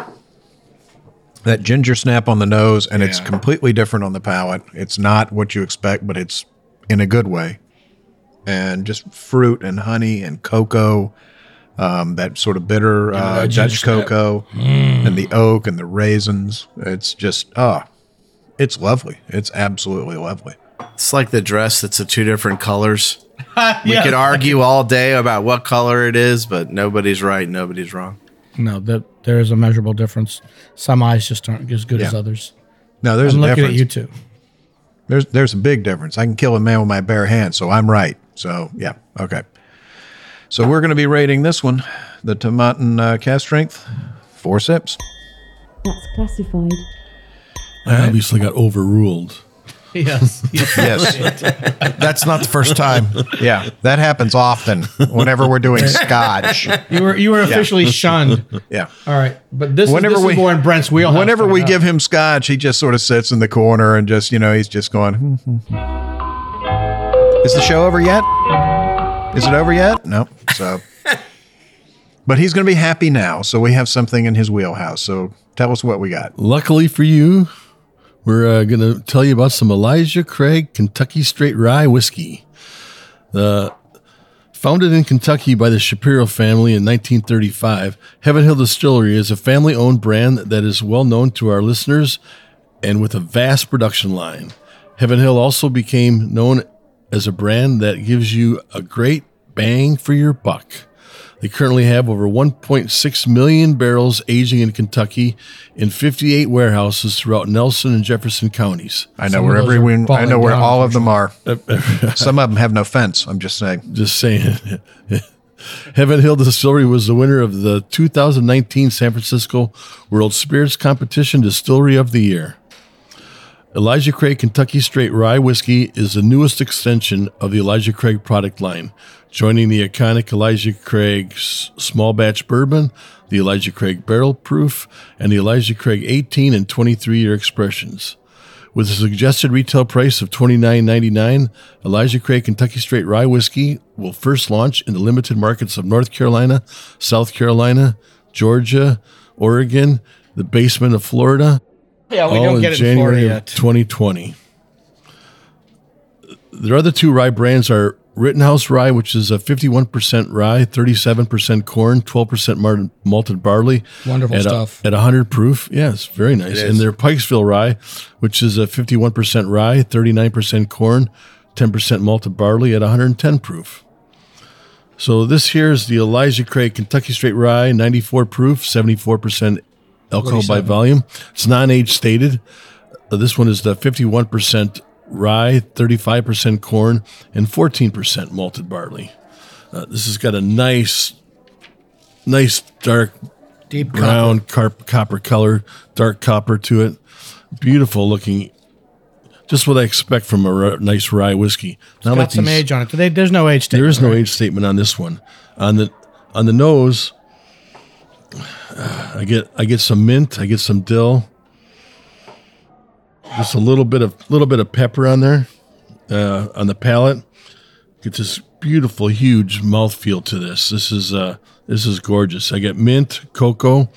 Speaker 2: that ginger snap on the nose, and it's completely different on the palate. It's not what you expect, but it's in a good way. And just fruit and honey and cocoa, that sort of bitter Dutch cocoa, and the oak and the raisins. It's just, it's lovely. It's absolutely lovely.
Speaker 5: It's like the dress that's of two different colors. We
Speaker 4: Yeah.
Speaker 5: could argue all day about what color it is, but nobody's right, nobody's wrong.
Speaker 4: No, there is a measurable difference. Some eyes just aren't as good as
Speaker 2: Yeah.
Speaker 4: others.
Speaker 2: No, there's
Speaker 4: I'm
Speaker 2: a
Speaker 4: looking
Speaker 2: difference.
Speaker 4: at you too.
Speaker 2: There's a big difference. I can kill a man with my bare hands, so I'm right. So, yeah, okay. So we're going to be rating this one, the Tomatin cast strength, 4 sips.
Speaker 6: That's classified.
Speaker 7: I obviously got overruled.
Speaker 4: Yes.
Speaker 2: Yes.
Speaker 3: That's not the first time.
Speaker 2: Yeah, that happens often whenever we're doing scotch.
Speaker 4: You were officially shunned.
Speaker 2: Yeah.
Speaker 4: All right, but this
Speaker 2: Whenever
Speaker 4: is
Speaker 2: we-
Speaker 4: more in Brent's wheelhouse.
Speaker 2: Whenever we
Speaker 4: coming
Speaker 2: give
Speaker 4: up.
Speaker 2: him scotch, he just sort of sits in the corner and just, he's just going, Is the show over yet? Is it over yet? No. So, but he's going to be happy now. So we have something in his wheelhouse. So tell us what we got.
Speaker 7: Luckily for you, we're going to tell you about some Elijah Craig Kentucky Straight Rye Whiskey. Founded in Kentucky by the Shapiro family in 1935, Heaven Hill Distillery is a family-owned brand that is well known to our listeners and with a vast production line. Heaven Hill also became known as a brand that gives you a great bang for your buck. They currently have over 1.6 million barrels aging in Kentucky in 58 warehouses throughout Nelson and Jefferson counties.
Speaker 2: I know
Speaker 4: Some
Speaker 2: where
Speaker 4: of those are
Speaker 2: everyone. I
Speaker 4: falling
Speaker 2: know where
Speaker 4: down,
Speaker 2: all of them are. Some of them have no fence. I'm just saying.
Speaker 7: Just saying. Heaven Hill Distillery was the winner of the 2019 San Francisco World Spirits Competition Distillery of the Year. Elijah Craig Kentucky Straight Rye Whiskey is the newest extension of the Elijah Craig product line, joining the iconic Elijah Craig Small Batch Bourbon, the Elijah Craig Barrel Proof, and the Elijah Craig 18 and 23-year expressions. With a suggested retail price of $29.99, Elijah Craig Kentucky Straight Rye Whiskey will first launch in the limited markets of North Carolina, South Carolina, Georgia, Oregon, the basement of Florida,
Speaker 4: Yeah, we
Speaker 7: all
Speaker 4: don't
Speaker 7: in
Speaker 4: get it in
Speaker 7: January
Speaker 4: Florida
Speaker 7: of
Speaker 4: yet.
Speaker 7: 2020. Their other two rye brands are Rittenhouse Rye, which is a 51% rye, 37% corn, 12% malted barley.
Speaker 4: Wonderful
Speaker 7: at
Speaker 4: stuff.
Speaker 7: At 100 proof. Yeah, it's very nice.
Speaker 5: It
Speaker 7: And
Speaker 5: is.
Speaker 7: their Pikesville Rye, which is a 51% rye, 39% corn, 10% malted barley at 110 proof. So this here is the Elijah Craig Kentucky Straight Rye, 94 proof, 74% alcohol by
Speaker 4: 47.
Speaker 7: volume. It's non-age stated. This one is the 51% rye, 35% corn, and 14% malted barley. This has got a nice dark
Speaker 4: Deep
Speaker 7: brown copper color, dark copper to it. Beautiful looking. Just what I expect from a nice rye whiskey. Not
Speaker 4: Got some age on it. There's no age statement.
Speaker 7: there is no
Speaker 4: right?
Speaker 7: age statement on this one. On the nose, I get some mint. I get some dill. Just a little bit of pepper on there. On the palate, get this beautiful, huge mouthfeel to this. This is gorgeous. I get mint, cocoa,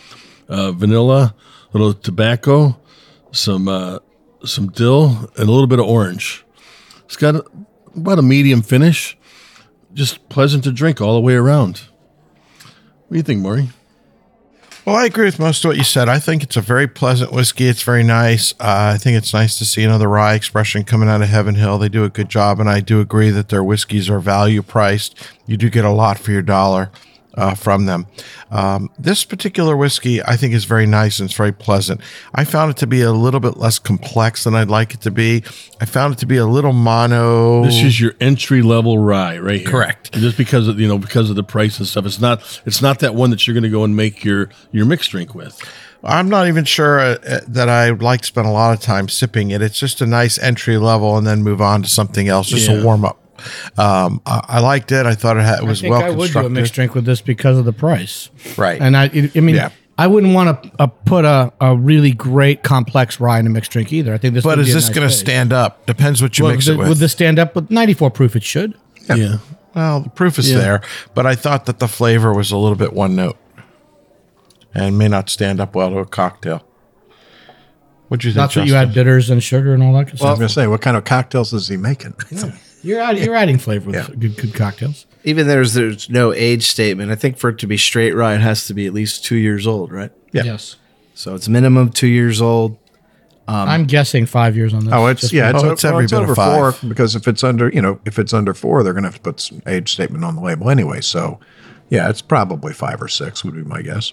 Speaker 7: vanilla, a little tobacco, some dill, and a little bit of orange. It's got about a medium finish. Just pleasant to drink all the way around. What do you think, Maury?
Speaker 3: Well, I agree with most of what you said. I think it's a very pleasant whiskey. It's very nice. I think it's nice to see another rye expression coming out of Heaven Hill. They do a good job, and I do agree that their whiskeys are value priced. You do get a lot for your dollar from them. This particular whiskey, I think, is very nice and it's very pleasant. I found it to be a little bit less complex than I'd like it to be. I found it to be a little mono.
Speaker 7: This is your entry level rye right here.
Speaker 3: Correct.
Speaker 7: Just because of the price and stuff. It's not that one that you're going to go and make your mixed drink with.
Speaker 3: I'm not even sure that I would like to spend a lot of time sipping it. It's just a nice entry level and then move on to something else, just a warm up. I liked it. I thought it was well constructed.
Speaker 4: I would do a mixed drink with this because of the price.
Speaker 3: Right.
Speaker 4: And I mean, I wouldn't want to put a really great complex rye in a mixed drink either. I think this.
Speaker 3: But
Speaker 4: would
Speaker 3: is
Speaker 4: be a
Speaker 3: this
Speaker 4: nice
Speaker 3: going to
Speaker 4: base.
Speaker 3: stand up? Depends what you mix it with.
Speaker 4: Would this stand up with 94 proof? It should.
Speaker 7: Yeah.
Speaker 3: Well, the proof is there, but I thought that the flavor was a little bit one note and may not stand up well to a cocktail. What'd you think?
Speaker 4: That's what you add bitters and sugar and all that. Good
Speaker 2: I was
Speaker 4: stuff.
Speaker 2: going to say, what kind of cocktails is he making?
Speaker 4: You're adding flavor with good cocktails.
Speaker 5: Even there's no age statement. I think for it to be straight rye, it has to be at least 2 years old, right?
Speaker 2: Yeah.
Speaker 4: Yes.
Speaker 5: So it's minimum 2 years old.
Speaker 4: I'm guessing 5 years on this.
Speaker 2: Oh, it's
Speaker 3: every bit
Speaker 2: over
Speaker 3: of 5.
Speaker 2: 4 because if it's under 4, they're going to have to put some age statement on the label anyway. So, yeah, it's probably 5 or 6 would be my guess.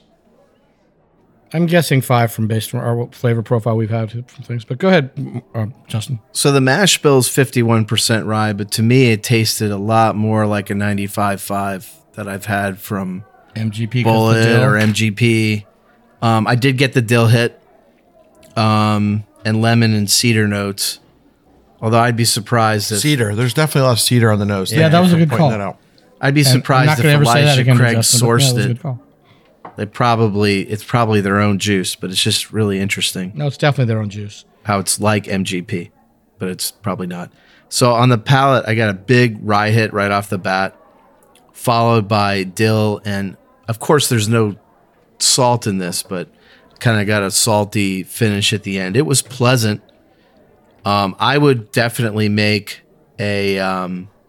Speaker 4: I'm guessing 5 based on our flavor profile we've had from things. But go ahead, Justin.
Speaker 5: So the mash bill is 51% rye, but to me it tasted a lot more like a 95.5 that I've had from
Speaker 4: MGP
Speaker 5: Bullet or MGP. I did get the dill hit and lemon and cedar notes. Although I'd be surprised if
Speaker 3: Cedar. There's definitely a lot of cedar on the nose.
Speaker 4: Yeah, that was a good call.
Speaker 5: I'd be surprised if Elijah Craig sourced it. It's probably their own juice, but it's just really interesting.
Speaker 4: No, it's definitely their own juice.
Speaker 5: How it's like MGP, but it's probably not. So on the palate, I got a big rye hit right off the bat, followed by dill, and of course there's no salt in this, but kind of got a salty finish at the end. It was pleasant. I would definitely make a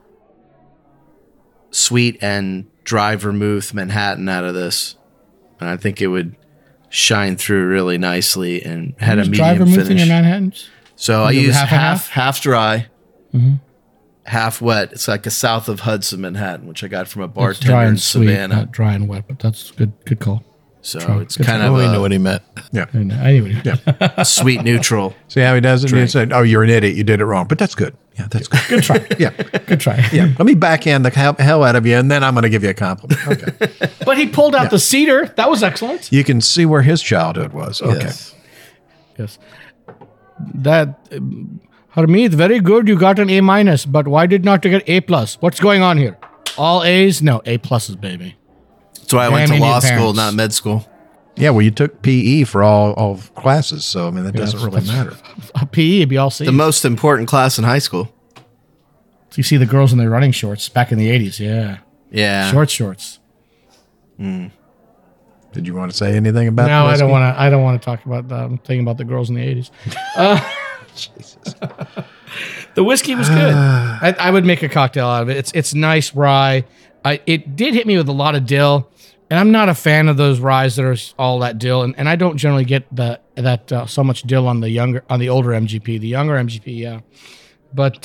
Speaker 5: sweet and dry vermouth Manhattan out of this. And I think it would shine through really nicely and had a medium
Speaker 4: dry vermouth
Speaker 5: finish.
Speaker 4: in your Manhattans?
Speaker 5: So I use
Speaker 4: half?
Speaker 5: half dry, half wet. It's like a south of Hudson Manhattan, which I got from a
Speaker 4: It's
Speaker 5: bartender
Speaker 4: dry
Speaker 5: in
Speaker 4: and sweet,
Speaker 5: Savannah.
Speaker 4: not dry and wet, but that's good call.
Speaker 5: So
Speaker 4: Try.
Speaker 5: it's
Speaker 4: Good
Speaker 5: kind
Speaker 4: try.
Speaker 5: of
Speaker 3: I know what he meant.
Speaker 2: Yeah.
Speaker 4: I knew what you
Speaker 5: sweet neutral.
Speaker 2: See how he does it?
Speaker 5: Drink.
Speaker 2: He said, "Oh, you're an idiot. You did it wrong." But that's good. Yeah, that's good.
Speaker 4: Good try.
Speaker 2: Yeah.
Speaker 4: Good try.
Speaker 2: Yeah. Let me backhand the hell out of you, and then I'm going to give you a compliment. Okay.
Speaker 4: But he pulled out the cedar. That was excellent.
Speaker 2: You can see where his childhood was. Okay.
Speaker 4: Yes. That, Harmeet, very good. You got an A-, but why did not you get A+? What's going on here? All A's? No, A+, baby.
Speaker 5: That's why I went to
Speaker 4: Damn
Speaker 5: law
Speaker 4: Indian
Speaker 5: school,
Speaker 4: parents.
Speaker 5: not med school.
Speaker 2: Yeah, well, you took PE for all classes, so I mean that doesn't really matter.
Speaker 4: A PE would be all C's.
Speaker 5: The most important class in high school.
Speaker 4: You see the girls in their running shorts back in the 80s. Yeah.
Speaker 5: Yeah.
Speaker 4: Shorts.
Speaker 2: Did you want to say anything about?
Speaker 4: No,
Speaker 2: the
Speaker 4: I don't
Speaker 2: whiskey?
Speaker 4: want to. I don't want to talk about that. I'm thinking about the girls in the 80s.
Speaker 2: Jesus.
Speaker 4: The whiskey was good. I would make a cocktail out of it. It's nice rye. It did hit me with a lot of dill, and I'm not a fan of those ryes that are all that dill. And I don't generally get that so much dill on the older MGP. The younger MGP, yeah, but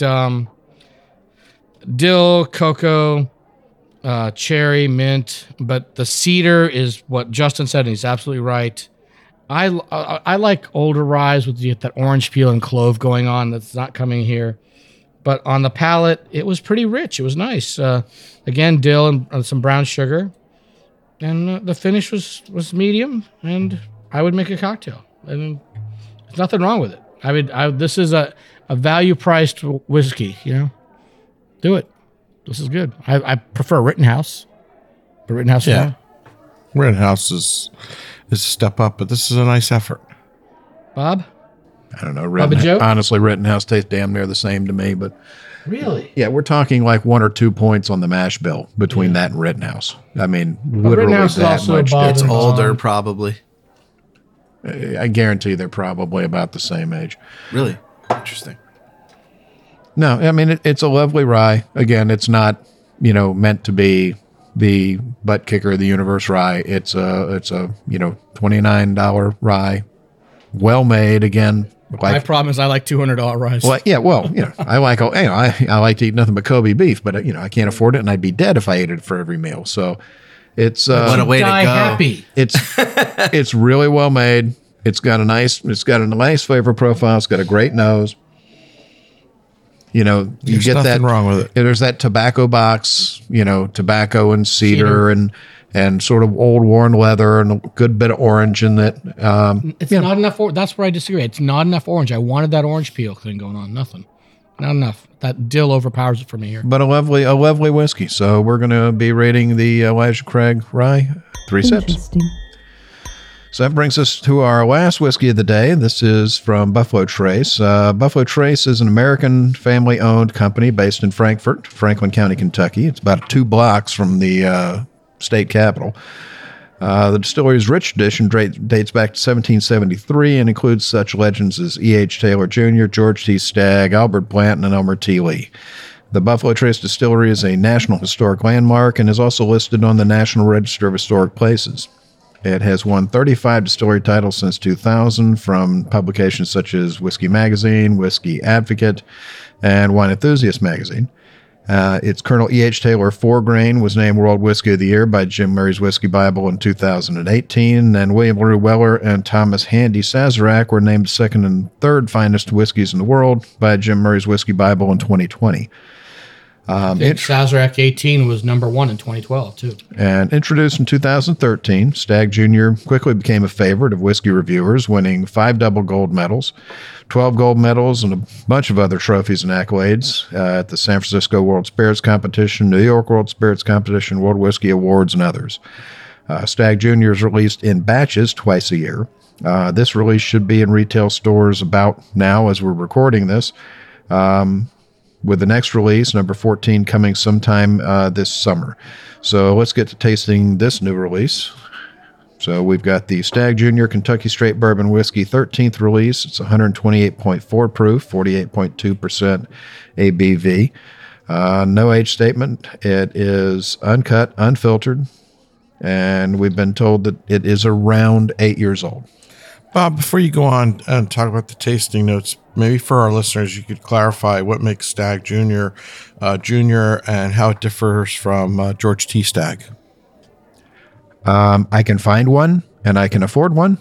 Speaker 4: dill, cocoa, cherry, mint. But the cedar is what Justin said, and he's absolutely right. I like older ryes with that orange peel and clove going on. That's not coming here. But on the palate, it was pretty rich. It was nice. Again, dill and some brown sugar. And the finish was medium. And I would make a cocktail. And there's nothing wrong with it. This is a value-priced whiskey, you know. Do it. This is good. I prefer Rittenhouse. But Rittenhouse,
Speaker 3: Yeah. Rittenhouse is a step up, but this is a nice effort.
Speaker 4: Bob?
Speaker 2: I don't know.
Speaker 4: Bubba Joe?
Speaker 2: Honestly, Rittenhouse tastes damn near the same to me, but
Speaker 4: Really?
Speaker 2: yeah, we're talking like 1 or 2 points on the mash bill between that and Rittenhouse. I mean, literally
Speaker 4: Rittenhouse is
Speaker 2: that
Speaker 4: also
Speaker 2: much
Speaker 4: a Bob
Speaker 5: It's
Speaker 2: difference.
Speaker 5: older, probably.
Speaker 2: I guarantee they're probably about the same age.
Speaker 5: Really interesting.
Speaker 2: No, I mean, it's a lovely rye. Again, it's not, meant to be the butt kicker of the universe rye. It's a $29 rye, well made. Again,
Speaker 4: My problem is I like $200 rice.
Speaker 2: Well, yeah, I like, I like to eat nothing but Kobe beef, but I can't afford it, and I'd be dead if I ate it for every meal. So it's
Speaker 5: what a way to go.
Speaker 4: Happy.
Speaker 2: It's really well made. It's got a nice flavor profile. It's got a great nose. You
Speaker 3: There's
Speaker 2: get
Speaker 3: nothing
Speaker 2: that
Speaker 3: wrong with it.
Speaker 2: There's that tobacco box, tobacco and cedar. and sort of old worn leather and a good bit of orange in it.
Speaker 4: It's not enough. That's where I disagree. It's not enough orange. I wanted that orange peel thing going on. Nothing. Not enough. That dill overpowers it for me here.
Speaker 2: But a lovely whiskey. So we're going to be rating the Elijah Craig Rye 3 sips. So that brings us to our last whiskey of the day. This is from Buffalo Trace. Buffalo Trace is an American family-owned company based in Frankfort, Franklin County, Kentucky. It's about 2 blocks from the state capital. The distillery's rich tradition dates back to 1773 and includes such legends as E.H. Taylor Jr., George T. Stagg, Albert Blanton, and Elmer T. Lee. The Buffalo Trace Distillery is a National Historic Landmark and is also listed on the National Register of Historic Places. It has won 35 distillery titles since 2000 from publications such as Whiskey Magazine, Whiskey Advocate, and Wine Enthusiast Magazine. Its Colonel E.H. Taylor 4-Grain was named World Whiskey of the Year by Jim Murray's Whiskey Bible in 2018, and William LaRue Weller and Thomas Handy Sazerac were named 2nd and 3rd finest whiskeys in the world by Jim Murray's Whiskey Bible in 2020.
Speaker 4: Sazerac 18 was number 1 in 2012, too.
Speaker 2: And introduced in 2013, Stagg Jr. quickly became a favorite of whiskey reviewers, winning 5 double gold medals, 12 gold medals, and a bunch of other trophies and accolades at the San Francisco World Spirits Competition, New York World Spirits Competition, World Whiskey Awards, and others. Stagg Jr. is released in batches twice a year. This release should be in retail stores about now as we're recording this. With the next release, number 14, coming sometime this summer. So let's get to tasting this new release. So we've got the Stagg Jr. Kentucky Straight Bourbon Whiskey 13th release. It's 128.4 proof, 48.2% ABV. No age statement. It is uncut, unfiltered, and we've been told that it is around 8 years old.
Speaker 3: Bob, before you go on and talk about the tasting notes, maybe for our listeners, you could clarify what makes Stagg Jr. Jr. and how it differs from George T. Stagg.
Speaker 2: I can find one, and I can afford one.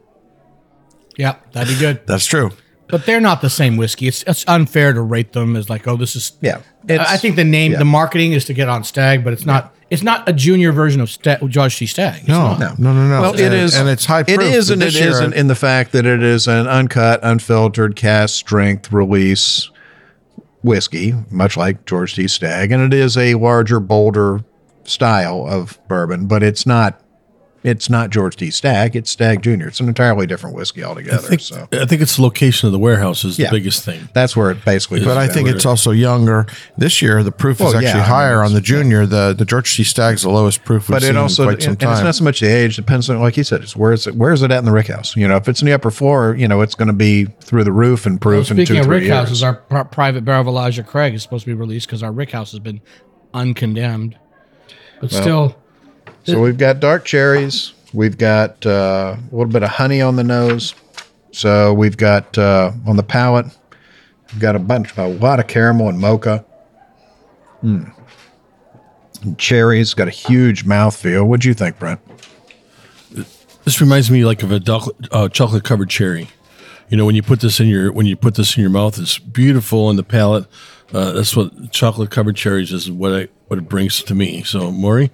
Speaker 4: Yeah, that'd be good.
Speaker 3: That's true.
Speaker 4: But they're not the same whiskey. It's unfair to rate them as like, oh, this is.
Speaker 2: Yeah.
Speaker 4: I think the the marketing is to get on Stagg, but it's not. It's not a junior version of George T. Stagg.
Speaker 3: No.
Speaker 2: Well, it is,
Speaker 3: and it's high proof.
Speaker 2: It is, and it isn't in the fact that it is an uncut, unfiltered, cask strength release whiskey, much like George T. Stagg, and it is a larger, bolder style of bourbon, but it's not George T. Stagg. It's Stagg Jr. It's an entirely different whiskey altogether.
Speaker 7: I think it's the location of the warehouse is the biggest thing.
Speaker 2: That's where it basically.
Speaker 3: But I think it's also younger. This year, the proof is actually higher on the junior. The George T. Stagg's the lowest proof we've seen in quite some time.
Speaker 2: And it's not so much the age. Depends on, like you said, it's where is it at in the rick house? If it's in the upper floor, it's going to be through the roof and proof in 2-3 years.
Speaker 4: Speaking of rick houses, our private barrel of Elijah Craig is supposed to be released because our rick house has been uncondemned. But still.
Speaker 2: So we've got dark cherries. We've got a little bit of honey on the nose. So we've got on the palate, we've got a lot of caramel and mocha. And cherries, got a huge mouthfeel. What'd you think, Brent?
Speaker 7: This reminds me like of a chocolate covered cherry. When you put this in your mouth, it's beautiful in the palate. That's what chocolate covered cherries is. What it brings to me. So, Maury.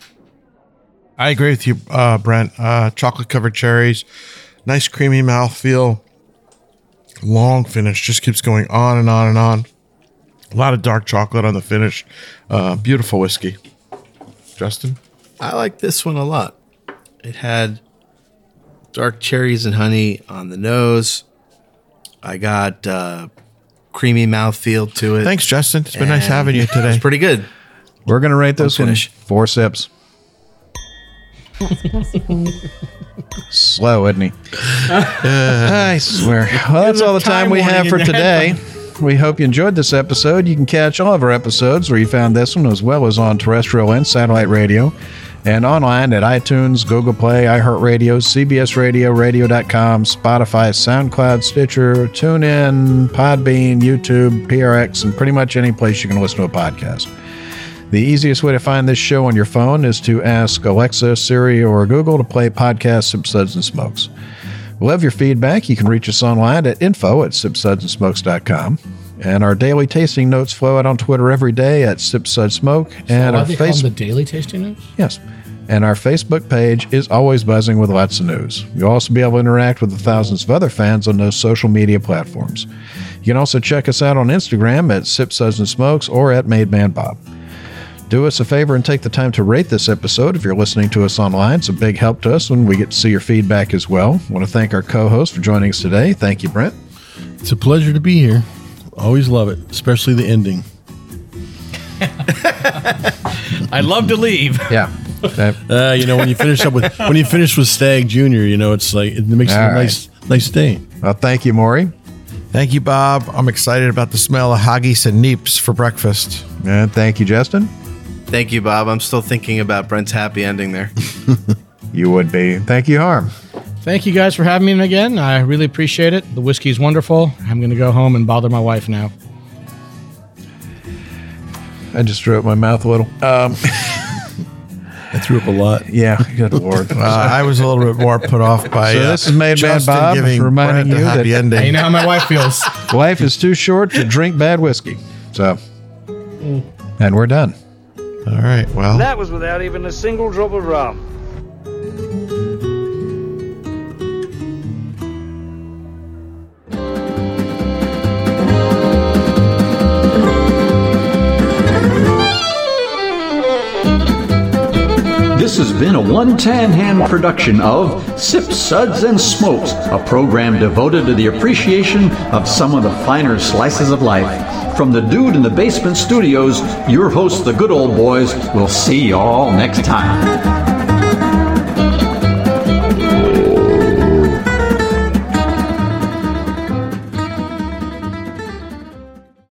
Speaker 3: I agree with you, Brent. Chocolate-covered cherries, nice creamy mouthfeel, long finish, just keeps going on and on and on. A lot of dark chocolate on the finish. Beautiful whiskey. Justin?
Speaker 5: I like this one a lot. It had dark cherries and honey on the nose. I got creamy mouthfeel to it.
Speaker 3: Thanks, Justin. It's been nice having you today.
Speaker 5: It's pretty good.
Speaker 2: We're going to rate this one 4 sips.
Speaker 6: That's classified.
Speaker 2: Slow, isn't he? I swear. Well, that's all the time we have for today. We hope you enjoyed this episode. You can catch all of our episodes where you found this one, as well as on terrestrial and satellite radio, and online at iTunes, Google Play, iHeartRadio, CBS Radio, Radio.com, Spotify, SoundCloud, Stitcher, TuneIn, Podbean, YouTube, PRX, and pretty much any place you can listen to a podcast. The easiest way to find this show on your phone is to ask Alexa, Siri, or Google to play podcast Sip Suds and Smokes. We love your feedback. You can reach us online at info@sipsudsandsmokes.com. And our daily tasting notes flow out on Twitter every day at SipSudSmoke. And
Speaker 4: So
Speaker 2: our
Speaker 4: they call them the daily tasting notes?
Speaker 2: Yes. And our Facebook page is always buzzing with lots of news. You'll also be able to interact with the thousands of other fans on those social media platforms. You can also check us out on Instagram at SipSudsandSmokes or at MadeManBob. Do us a favor and take the time to rate this episode if you're listening to us online. It's a big help to us when we get to see your feedback as well. I want to thank our co-host for joining us today. Thank you, Brent.
Speaker 7: It's a pleasure to be here. Always love it, especially the ending.
Speaker 4: I'd love to leave.
Speaker 2: Yeah.
Speaker 7: When you finish with Stag Junior, it's like it makes it a nice day.
Speaker 2: Well, thank you, Maury.
Speaker 3: Thank you, Bob. I'm excited about the smell of haggis and neeps for breakfast.
Speaker 2: And thank you, Justin.
Speaker 5: Thank you, Bob. I'm still thinking about Brent's happy ending there.
Speaker 2: You would be. Thank you, Harm.
Speaker 4: Thank you guys for having me in again. I really appreciate it. The whiskey's wonderful. I'm going to go home and bother my wife now.
Speaker 2: I just threw up my mouth a little.
Speaker 7: I threw up a lot.
Speaker 2: Yeah, good Lord.
Speaker 3: I was a little bit more put off by.
Speaker 2: So this is Made Man Bob reminding you that
Speaker 4: you know how my wife feels.
Speaker 2: Life is too short to drink bad whiskey. So, and we're done.
Speaker 3: All right. Well,
Speaker 12: That was without even a single drop of rum.
Speaker 1: This has been a One Tan Hand production of Sip Suds and Smokes, a program devoted to the appreciation of some of the finer slices of life. From the Dude in the Basement Studios, your hosts, the Good Old Boys, will see you all next time.